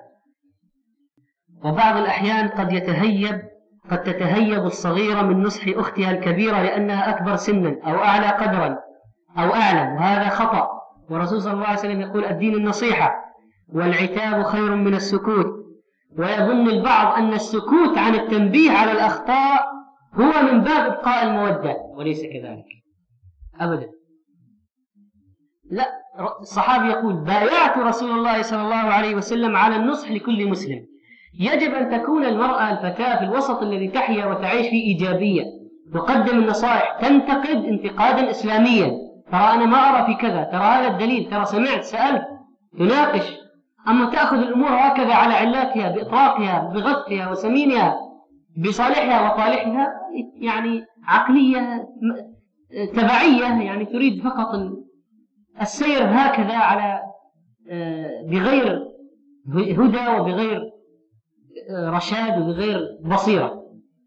وبعض الأحيان قد يتهيب قد تتهيب الصغيرة من نصح أختها الكبيرة لأنها أكبر سنا أو أعلى قدرا أو أعلم، وهذا خطأ. والرسول صلى الله عليه وسلم يقول الدين النصيحة والعتاب خير من السكوت. ويظن البعض أن السكوت عن التنبيه على الأخطاء هو من باب إبقاء المودة، وليس كذلك أبدا. لا، الصحابي يقول بايعت رسول الله صلى الله عليه وسلم على النصح لكل مسلم. يجب أن تكون المرأة الفتاة في الوسط الذي تحيا وتعيش فيه إيجابية، تقدم النصائح، تنتقد انتقادا إسلاميا، ترى أنا ما أرى في كذا، ترى هذا الدليل، ترى سمعت سألت، تناقش. أما تأخذ الأمور هكذا على علاتها بإطلاقها بغثها وسمينها بصالحها وطالحها، يعني عقلية تبعية، يعني تريد فقط السير هكذا على بغير هدى وبغير رشاد وبغير بصيرة.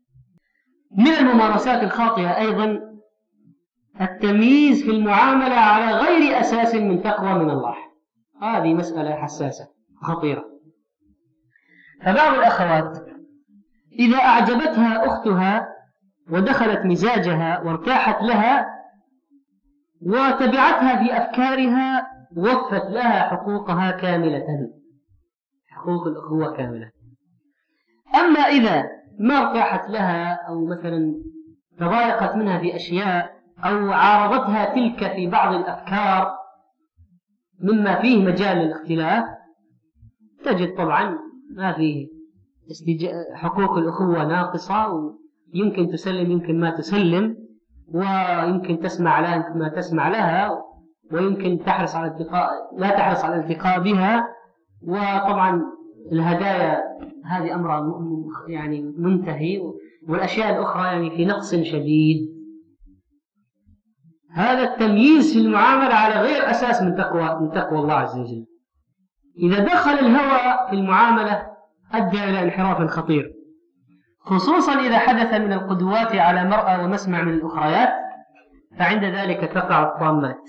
من الممارسات الخاطئة أيضا التمييز في المعاملة على غير أساس من تقوى من الله. هذه مسألة حساسة خطيرة. فبعض الأخوات إذا أعجبتها أختها ودخلت مزاجها وارتاحت لها وتبعتها في أفكارها وفت لها حقوقها كاملة، حقوق الأخوة كاملة. أما إذا ما ارتاحت لها أو مثلا تضايقت منها في أشياء أو عارضتها تلك في بعض الأفكار مما فيه مجال للاختلاف، تجد طبعا ما فيه حقوق الأخوة ناقصة، ويمكن تسلم يمكن ما تسلم، ويمكن تسمع لها يمكن ما تسمع لها، ويمكن تحرص على الالتقاء لا تحرص على الالتقاء بها. وطبعا الهدايا هذه أمر يعني منتهي، والأشياء الأخرى يعني في نقص شديد. هذا التمييز في المعاملة على غير أساس من تقوى من تقوى الله عز وجل. إذا دخل الهوى في المعاملة أدى إلى انحراف خطير، خصوصا إذا حدث من القدوات على مرأى ومسمع من الأخريات، فعند ذلك تقع الطامات.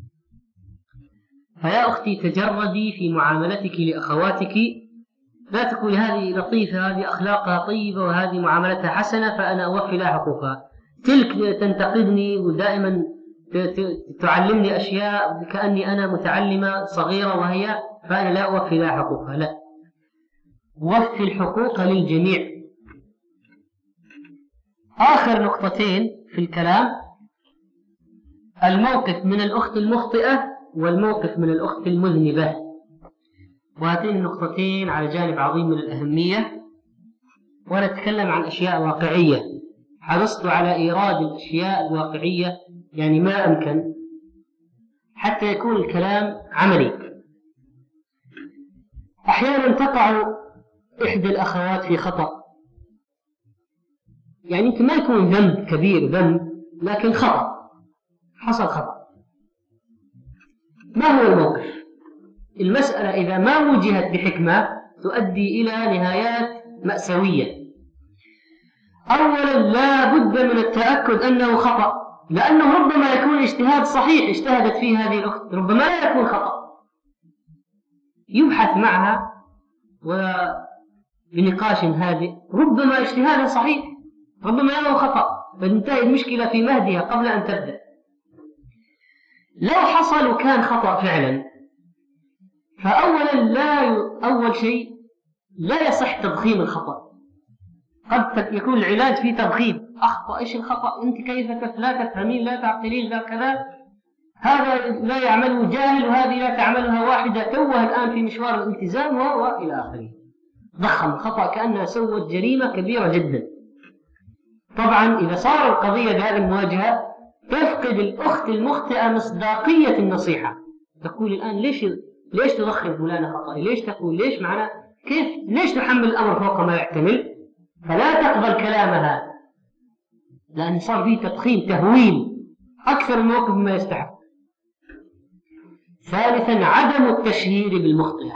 فيا أختي تجردي في معاملتك لأخواتك، لا تقول هذه لطيفة، هذه أخلاقها طيبة، وهذه معاملتها حسنة فأنا أوفي لها حقوقها، تلك تنتقدني ودائما تعلمني أشياء كأني أنا متعلمة صغيرة وهي فأنا لا أوفي لها حقوقها. لا، وفي الحقوق للجميع. آخر نقطتين في الكلام: الموقف من الأخت المخطئة والموقف من الأخت المذنبة. وهاتين النقطتين على جانب عظيم من الأهمية، ونتكلم عن أشياء واقعية. حرصت على إيراد الأشياء الواقعية يعني ما أمكن حتى يكون الكلام عملي. أحيانا تقع إحدى الأخوات في خطأ، يعني يمكن ما يكون ذنب كبير ذنب، لكن خطأ، حصل خطأ. ما هو الموقف؟ المسألة إذا ما وجهت بحكمة تؤدي إلى نهايات مأساوية. أولا لا بد من التأكد أنه خطأ، لأنه ربما يكون اجتهاد صحيح اجتهدت فيه هذه الأخت، ربما لا يكون خطأ. يبحث معها وبنقاش هادئ، ربما اجتهاد صحيح ربما له خطأ، فتنتهي المشكلة في مهدها قبل أن تبدأ. لو حصل وكان خطأ فعلا، فأولا لا ي... أول شيء لا يصح تضخيم الخطأ. قد يكون العلاج فيه تضخيم، أخطأ، إيش الخطأ، أنت كيف لا تفهمين لا تعقلين لا كذا، هذا لا يعمله جاهل وهذه لا تعملها واحدة توه الآن في مشوار الالتزام وإلى آخره. ضخم الخطأ كأنها سوت جريمة كبيرة جدا. طبعا إذا صار القضية بهذه المواجهة تفقد الأخت المخطئة مصداقية النصيحة، تقول الآن ليش ليش تضخم فلانة خطأ، ليش تقول ليش معنا كيف ليش تحمل الأمر فوق ما يحتمل، فلا تقبل كلامها، لأن صار فيه تضخيم تهويل أكثر الموقف مما يستحق. ثالثا عدم التشهير بالمخطئة.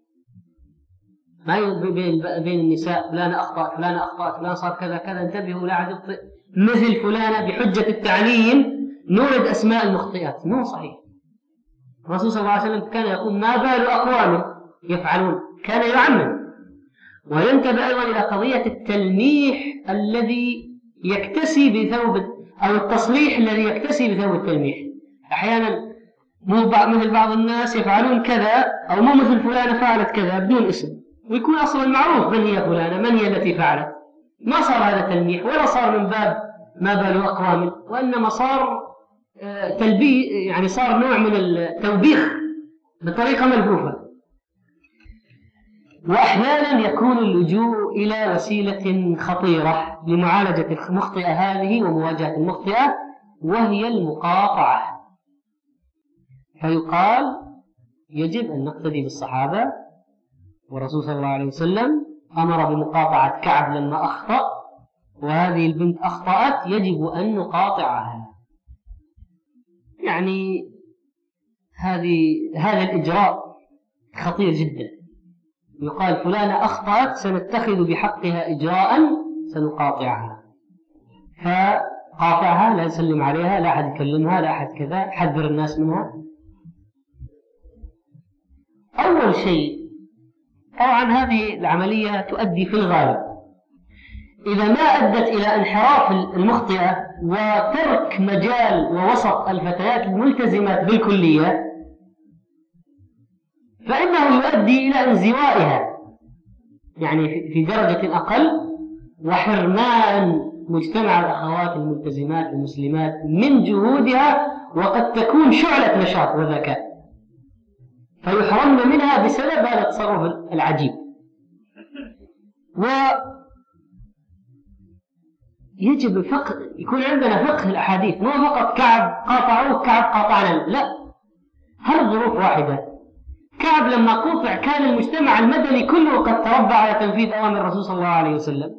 ما بين النساء فلانة أخطأت فلانة أخطأت فلان صار كذا كذا، انتبهوا لا عاد يخطئ مثل فلانة بحجة التعليم نورد أسماء المخطئات. مو صحيح. الرسول صلى الله عليه وسلم كان يقول ما بال أقوام يفعلون، كان يعمم. وينتبه أيضا إلى قضية التلميح الذي يكتسي بثوب أو التصليح الذي يكتسي بثوب التلميح. أحيانا مو مثل بعض الناس يفعلون كذا، أو مو مثل فلانة فعلت كذا بدون اسم، ويكون أصلا معروف من هي فلانة، من هي التي فعلت. ما صار هذا تلميح ولا صار من باب ما بال أقوام، وإنما صار تلبي يعني صار نوع من التوبيخ بطريقة ملفوفة. وأحيانا يكون اللجوء إلى وسيلة خطيرة لمعالجة المخطئة هذه ومواجهة المخطئة، وهي المقاطعة. فيقال يجب أن نقتدي بالصحابة، والرسول صلى الله عليه وسلم أمر بمقاطعة كعب لما أخطأ، وهذه البنت أخطأت يجب أن نقاطعها. يعني هذه هذا الإجراء خطير جدا. يقال فلانة أخطأت سنتخذ بحقها إجراء سنقاطعها، فقاطعها، لا نسلم عليها، لا أحد يكلمها، لا أحد كذا، حذر الناس منها. أول شيء طبعا هذه العملية تؤدي في الغالب إذا ما أدت إلى انحراف المخطئة وترك مجال ووسط الفتيات الملتزمات بالكلية، فإنه يؤدي إلى انزوائها يعني في درجة أقل، وحرمان مجتمع الأخوات الملتزمات المسلمات من جهودها، وقد تكون شعلة نشاط وذكاء. فيحرمن منها بسبب هذا التصرف العجيب. ويجب الفقه، يكون عندنا فقه الأحاديث، مو فقط كعب قاطعوه كعب قاطعنا، لا، هل الظروف واحدة. كعب لما قطع كان المجتمع المدني كله قد تربى على تنفيذ أوامر الرسول صلى الله عليه وسلم،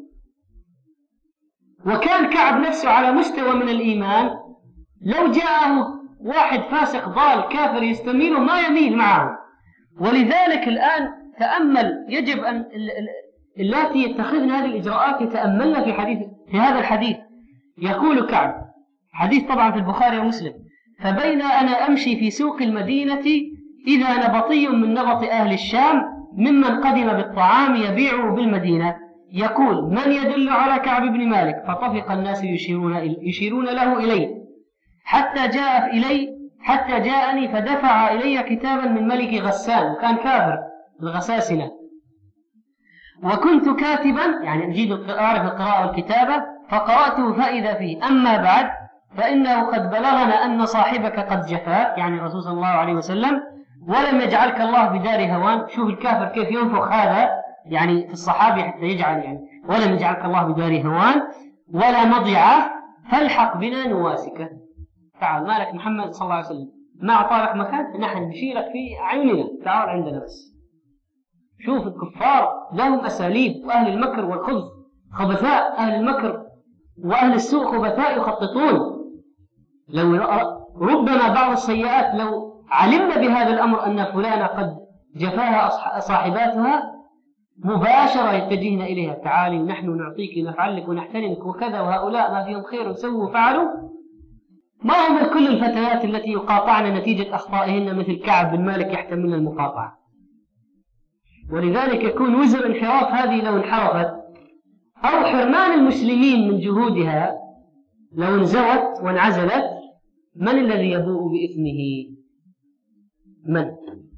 وكان كعب نفسه على مستوى من الإيمان، لو جاءه واحد فاسق ضال كافر يستميله ما يميل معه. ولذلك الآن تأمل، يجب أن اللاتي يتخذن هذه الإجراءات يتأملن في حديث في هذا الحديث. يقول كعب، حديث طبعا في البخاري ومسلم: فبين أنا أمشي في سوق المدينة إذا نبطي من نبط أهل الشام ممن قدم بالطعام يبيعه بالمدينة يقول: من يدل على كعب بن مالك؟ فطفق الناس يشيرون, يشيرون له إليه حتى جاء إلي حتى جاءني فدفع إلي كتابا من ملك غسان، وكان كافر الغساسنة، وكنت كاتبا، يعني أجيد أعرف القراءة والكتابة، فقرأته فإذا فيه: أما بعد فإنه قد بلغنا أن صاحبك قد جفاك، يعني الرسول صلى الله عليه وسلم، ولم يجعلك الله بدار هوان. شوف الكافر كيف ينفخ هذا يعني في الصحابي حتى يجعل، يعني ولم يجعلك الله بدار هوان ولا مضيعة، فالحق بنا نواسك. تعال، مالك محمد صلى الله عليه وسلم ما أعطاك مكان، نحن نشيلك في أعيننا، تعال عندنا بس. شوف الكفار لهم أساليب، وأهل المكر والخبث خبثاء، أهل المكر وأهل السوء خبثاء يخططون. لو ربما بعض السيئات لو علمنا بهذا الأمر أن فلانة قد جفاها صاحباتها مباشرة يتجهنا إليها: تعالي نحن نعطيك نفعل لك ونحترمك وكذا، وهؤلاء ما فيهم خير وسووا وفعلوا. ما هم كل الفتيات التي يقاطعن نتيجة أخطائهن مثل كعب بن مالك يحتملن المقاطعة. ولذلك يكون وزر انحراف هذه لو انحرفت، أو حرمان المسلمين من جهودها لو انزوت وانعزلت، من الذي يبوء بإثمه؟ من؟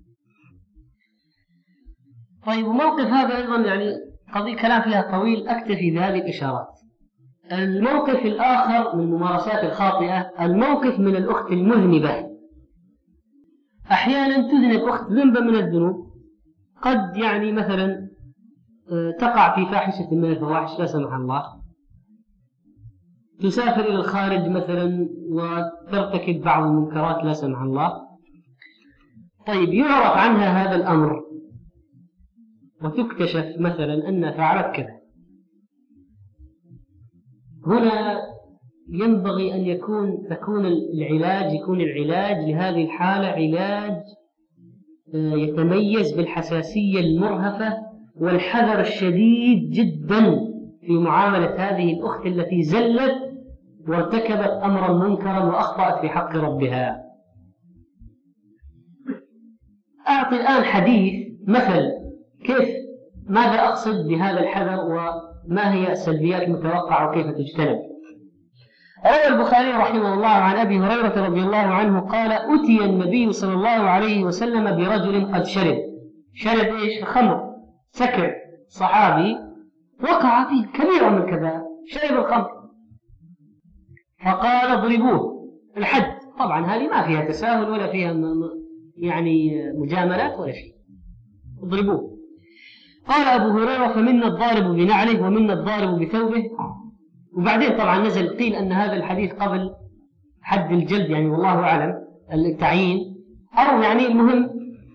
طيب، وموقف هذا أيضا يعني قضية كلام فيها طويل، أكتفي بهذه الإشارات. الموقف الآخر من الممارسات الخاطئة، الموقف من الأخت المذنبة. أحيانا تذنب أخت ذنب من الذنوب، قد يعني مثلا تقع في فاحشة من الفواحش لا سمح الله، تسافر إلى الخارج مثلا وترتكب بعض المنكرات لا سمح الله. طيب، يعرف عنها هذا الأمر وتكتشف مثلا أن فعلت كذا، هنا ينبغي أن يكون تكون العلاج يكون العلاج لهذه الحالة علاج يتميز بالحساسية المرهفة والحذر الشديد جدا في معاملة هذه الأخت التي زلت وارتكبت أمرا منكرا وأخطأت في حق ربها. أعطي الآن حديث مثل كيف ماذا أقصد بهذا الحذر وما هي السلبيات المتوقعة وكيف تجتنب. روى البخاري رحمه الله عن أبي هريرة رضي الله عنه قال: أتي النبي صلى الله عليه وسلم برجل قد شرب شرب إيش؟ خمر، سكر، صحابي وقع فيه كبيرة من الكبائر، شرب الخمر، فقال: اضربوه الحد. طبعا هذه ما فيها تساهل ولا فيها يعني مجاملات ولا شيء، اضربوه. قال أبو هريرة: فمنا الضارب بنعله ومنا الضارب بثوبه. وبعدين طبعا نزل قيل أن هذا الحديث قبل حد الجلد، يعني والله أعلم التعيين، أو يعني المهم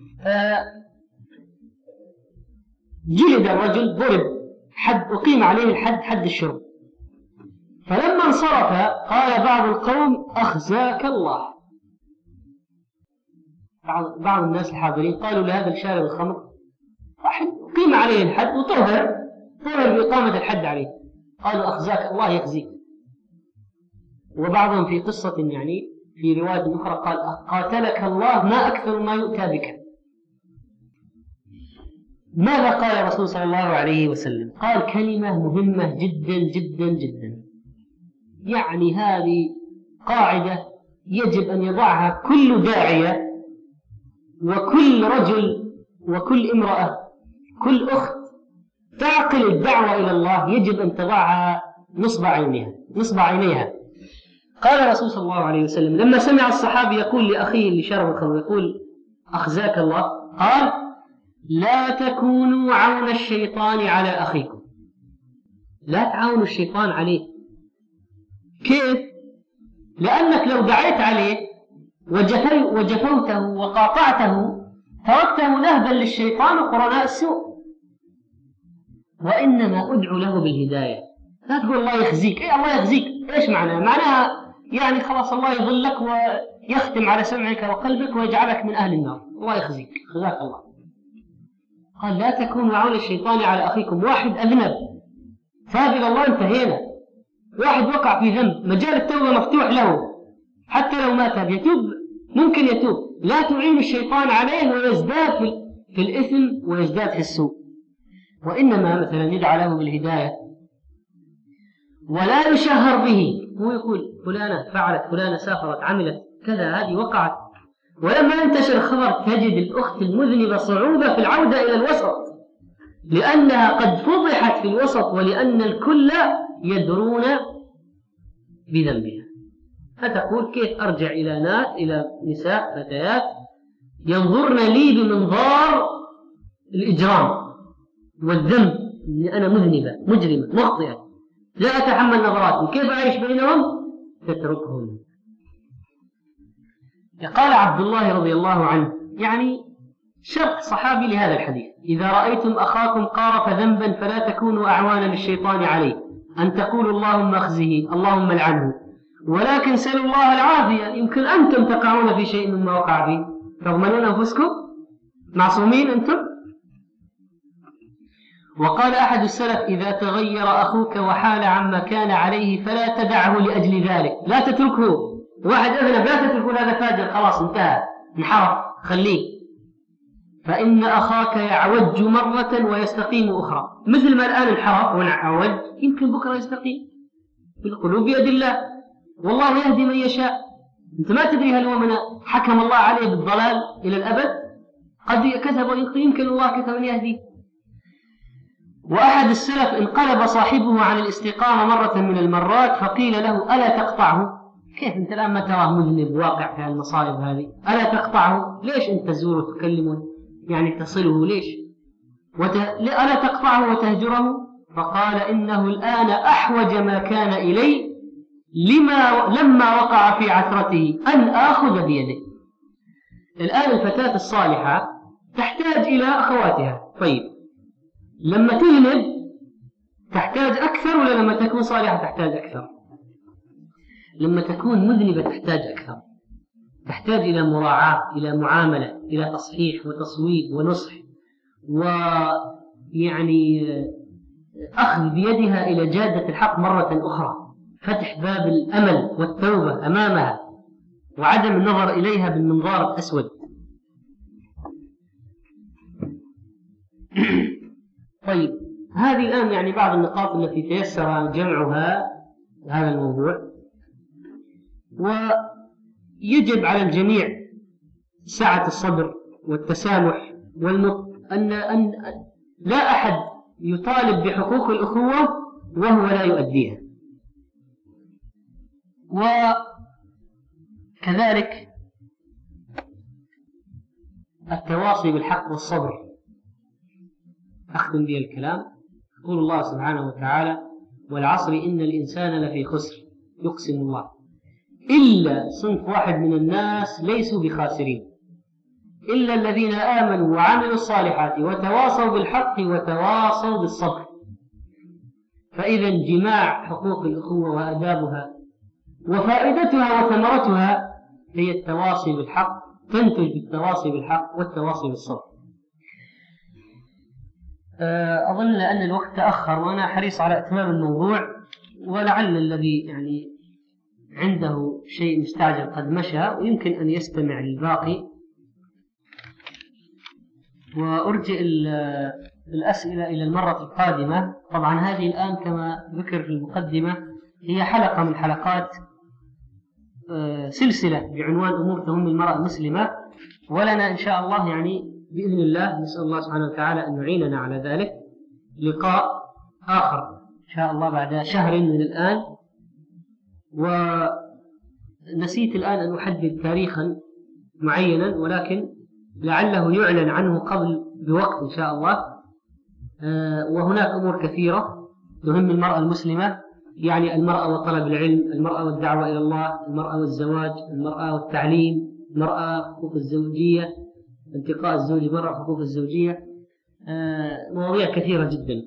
جلد الرجل، ضرب حد، أقيم عليه الحد، حد الشرب. فلما انصرف قال بعض القوم: أخزاك الله. بعض الناس الحاضرين قالوا لهذا الشارب الخمر: قيم عليه الحد وطهر طهر بإقامة الحد عليه. قالوا: أخزاك الله يخزيك. وبعضهم في قصة يعني في رواية أخرى قال: قاتلك الله ما أكثر ما يؤتى بك. ماذا قال الرسول صلى الله عليه وسلم؟ قال كلمة مهمة جدا جدا جدا، يعني هذه قاعدة يجب أن يضعها كل داعية وكل رجل وكل امرأة، كل أخت تعقل الدعوة إلى الله يجب أن تضعها نصب عينها نصب عينيها. قال الرسول صلى الله عليه وسلم لما سمع الصحابي يقول لأخيه اللي شرب الخمر، يقول: أخزاك الله، قال لا تكونوا عون الشيطان على أخيكم، لا تعاونوا الشيطان عليه. كيف؟ لأنك لو دعيت عليه وجفوته وقاطعته تركته نهبا للشيطان وقرناء السوء، وإنما أدعو له بالهداية. لا تقول الله يخزيك. إيه الله يخزيك؟ إيش معناها؟ معناها يعني خلاص الله يضلك ويختم على سمعك وقلبك ويجعلك من أهل النار، الله يخزيك، خزاك الله. قال لا تكونوا عون الشيطان على أخيكم. واحد أذنب تاب إلى الله انتهينا، واحد وقع في ذنب مجال التوبة مفتوح له، حتى لو ما تاب يتوب، ممكن يتوب. لا تعين الشيطان عليه ويزداد في الإثم ويزداد في السوء، وإنما مثلا يدعى له بالهداية ولا يشهر به. هو يقول فلانة فعلت، فلانة سافرت، عملت كذا، هذه وقعت، ولما ينتشر خبر تجد الأخت المذنبة صعوبة في العودة إلى الوسط، لأنها قد فضحت في الوسط، ولأن الكل يدرون بذنبها. فتقول كيف أرجع إلى ناس، إلى نساء فتيات ينظرن لي بمنظار الإجرام والذنب، أني أنا مذنبة مجرمة مخطئة لا أتحمل نظراتهم، كيف أعيش بينهم؟ تتركهم. قال عبد الله رضي الله عنه، يعني شرح صحابي لهذا الحديث: إذا رأيتم أخاكم قارف ذنبا فلا تكونوا أعوانا للشيطان عليه، أن تقولوا اللهم اخزه اللهم العنه، ولكن سلوا الله العافية. يمكن أنتم تقعون في شيء مما وقع فيه، تضمنون أنفسكم معصومين أنتم. وقال أحد السلف: إذا تغير أخوك وحال عما كان عليه فلا تدعه لأجل ذلك، لا تتركه. واحد أذنب لا تتركه، هذا فاجر خلاص انتهى انحرف، خليه، فإن أخاك يعوج مرة ويستقيم أخرى. مثل ما الآن انحرف وعوج يمكن بكرة يستقيم. بالقلوب بيد الله، والله يهدي من يشاء. أنت ما تدري هل هو من حكم الله عليه بالضلال إلى الأبد، قد كتب ويخطئ، يمكن الله كتب أن يهدي. وأحد السلف انقلب صاحبه عن الاستقامة مرة من المرات، فقيل له: ألا تقطعه؟ كيف أنت الآن ما تراه مذنب واقع في المصائب هذه، ألا تقطعه؟ ليش أنت تزوره وتكلمه، يعني تصله ليش؟ وت... ألا تقطعه وتهجره؟ فقال: إنه الآن أحوج ما كان إلي لما لما وقع في عثرته أن آخذ بيده. الآن الفتاة الصالحة تحتاج إلى أخواتها، طيب لما تذنب تحتاج أكثر ولا لما تكون صالحة تحتاج أكثر؟ لما تكون مذنبة تحتاج أكثر، تحتاج إلى مراعاة، إلى معاملة، إلى تصحيح وتصويب ونصح، ويعني أخذ بيدها إلى جادة الحق مرة أخرى، فتح باب الأمل والتوبة أمامها، وعدم النظر إليها بالمنظار الأسود. طيب هذه الآن يعني بعض النقاط التي تيسر جمعها هذا الموضوع. ويجب على الجميع سعة الصدر والتسامح والمط... أن... أن لا أحد يطالب بحقوق الأخوة وهو لا يؤديها. وكذلك التواصي بالحق والصبر. أختم به الكلام. يقول الله سبحانه وتعالى: والعصر إن الإنسان لفي خسر، يقسم الله، إلا صنف واحد من الناس ليسوا بخاسرين، إلا الذين آمنوا وعملوا الصالحات وتواصوا بالحق وتواصوا بالصبر. فإذا انجماع حقوق الأخوة وآدابها وفائدتها وثمرتها هي التواصي بالحق، تنتج بالتواصي بالحق والتواصي بالصبر. أظن أن الوقت تأخر وأنا حريص على إتمام الموضوع، ولعل الذي يعني عنده شيء مستعجل قد مشى ويمكن أن يستمع للباقي. وأرجئ الأسئلة إلى المرة القادمة. طبعا هذه الآن كما ذكر في المقدمة هي حلقة من حلقات سلسلة بعنوان أمور تهم المرأة المسلمة، ولنا إن شاء الله يعني بإذن الله نسأل الله سبحانه وتعالى أن يعيننا على ذلك لقاء آخر إن شاء الله بعد شهر من الآن. ونسيت الآن أن أحدد تاريخا معينا، ولكن لعله يعلن عنه قبل بوقت إن شاء الله. وهناك أمور كثيرة تهم المرأة المسلمة، يعني المرأة وطلب العلم، المرأة والدعوة إلى الله، المرأة والزواج، المرأة والتعليم، المرأة حقوق الزوجية، انتقاء الزوج المرأة حقوق الزوجية، مواضيع كثيرة جدا.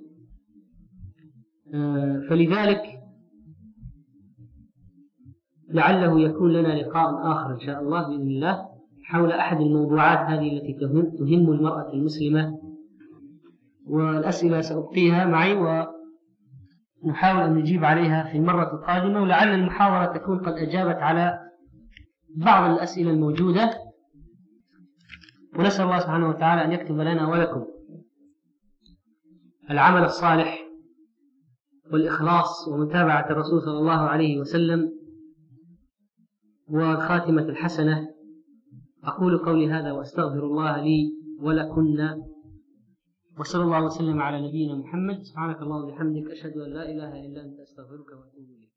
فلذلك لعله يكون لنا لقاء آخر إن شاء الله بإذن الله حول أحد الموضوعات هذه التي تهم, تهم المرأة المسلمة، والأسئلة سأبقيها معي ونحاول أن نجيب عليها في المرة القادمة، ولعل المحاضرة تكون قد أجابت على بعض الأسئلة الموجودة. ونسأل الله سبحانه وتعالى أن يكتب لنا ولكم العمل الصالح والإخلاص ومتابعة الرسول صلى الله عليه وسلم والخاتمة الحسنة. أقول قولي هذا وأستغفر الله لي ولكن، وصلى الله وسلم على نبينا محمد. سبحانك اللهم وبحمدك، أشهد أن لا إله إلا أنت، أستغفرك وأتوب إليك.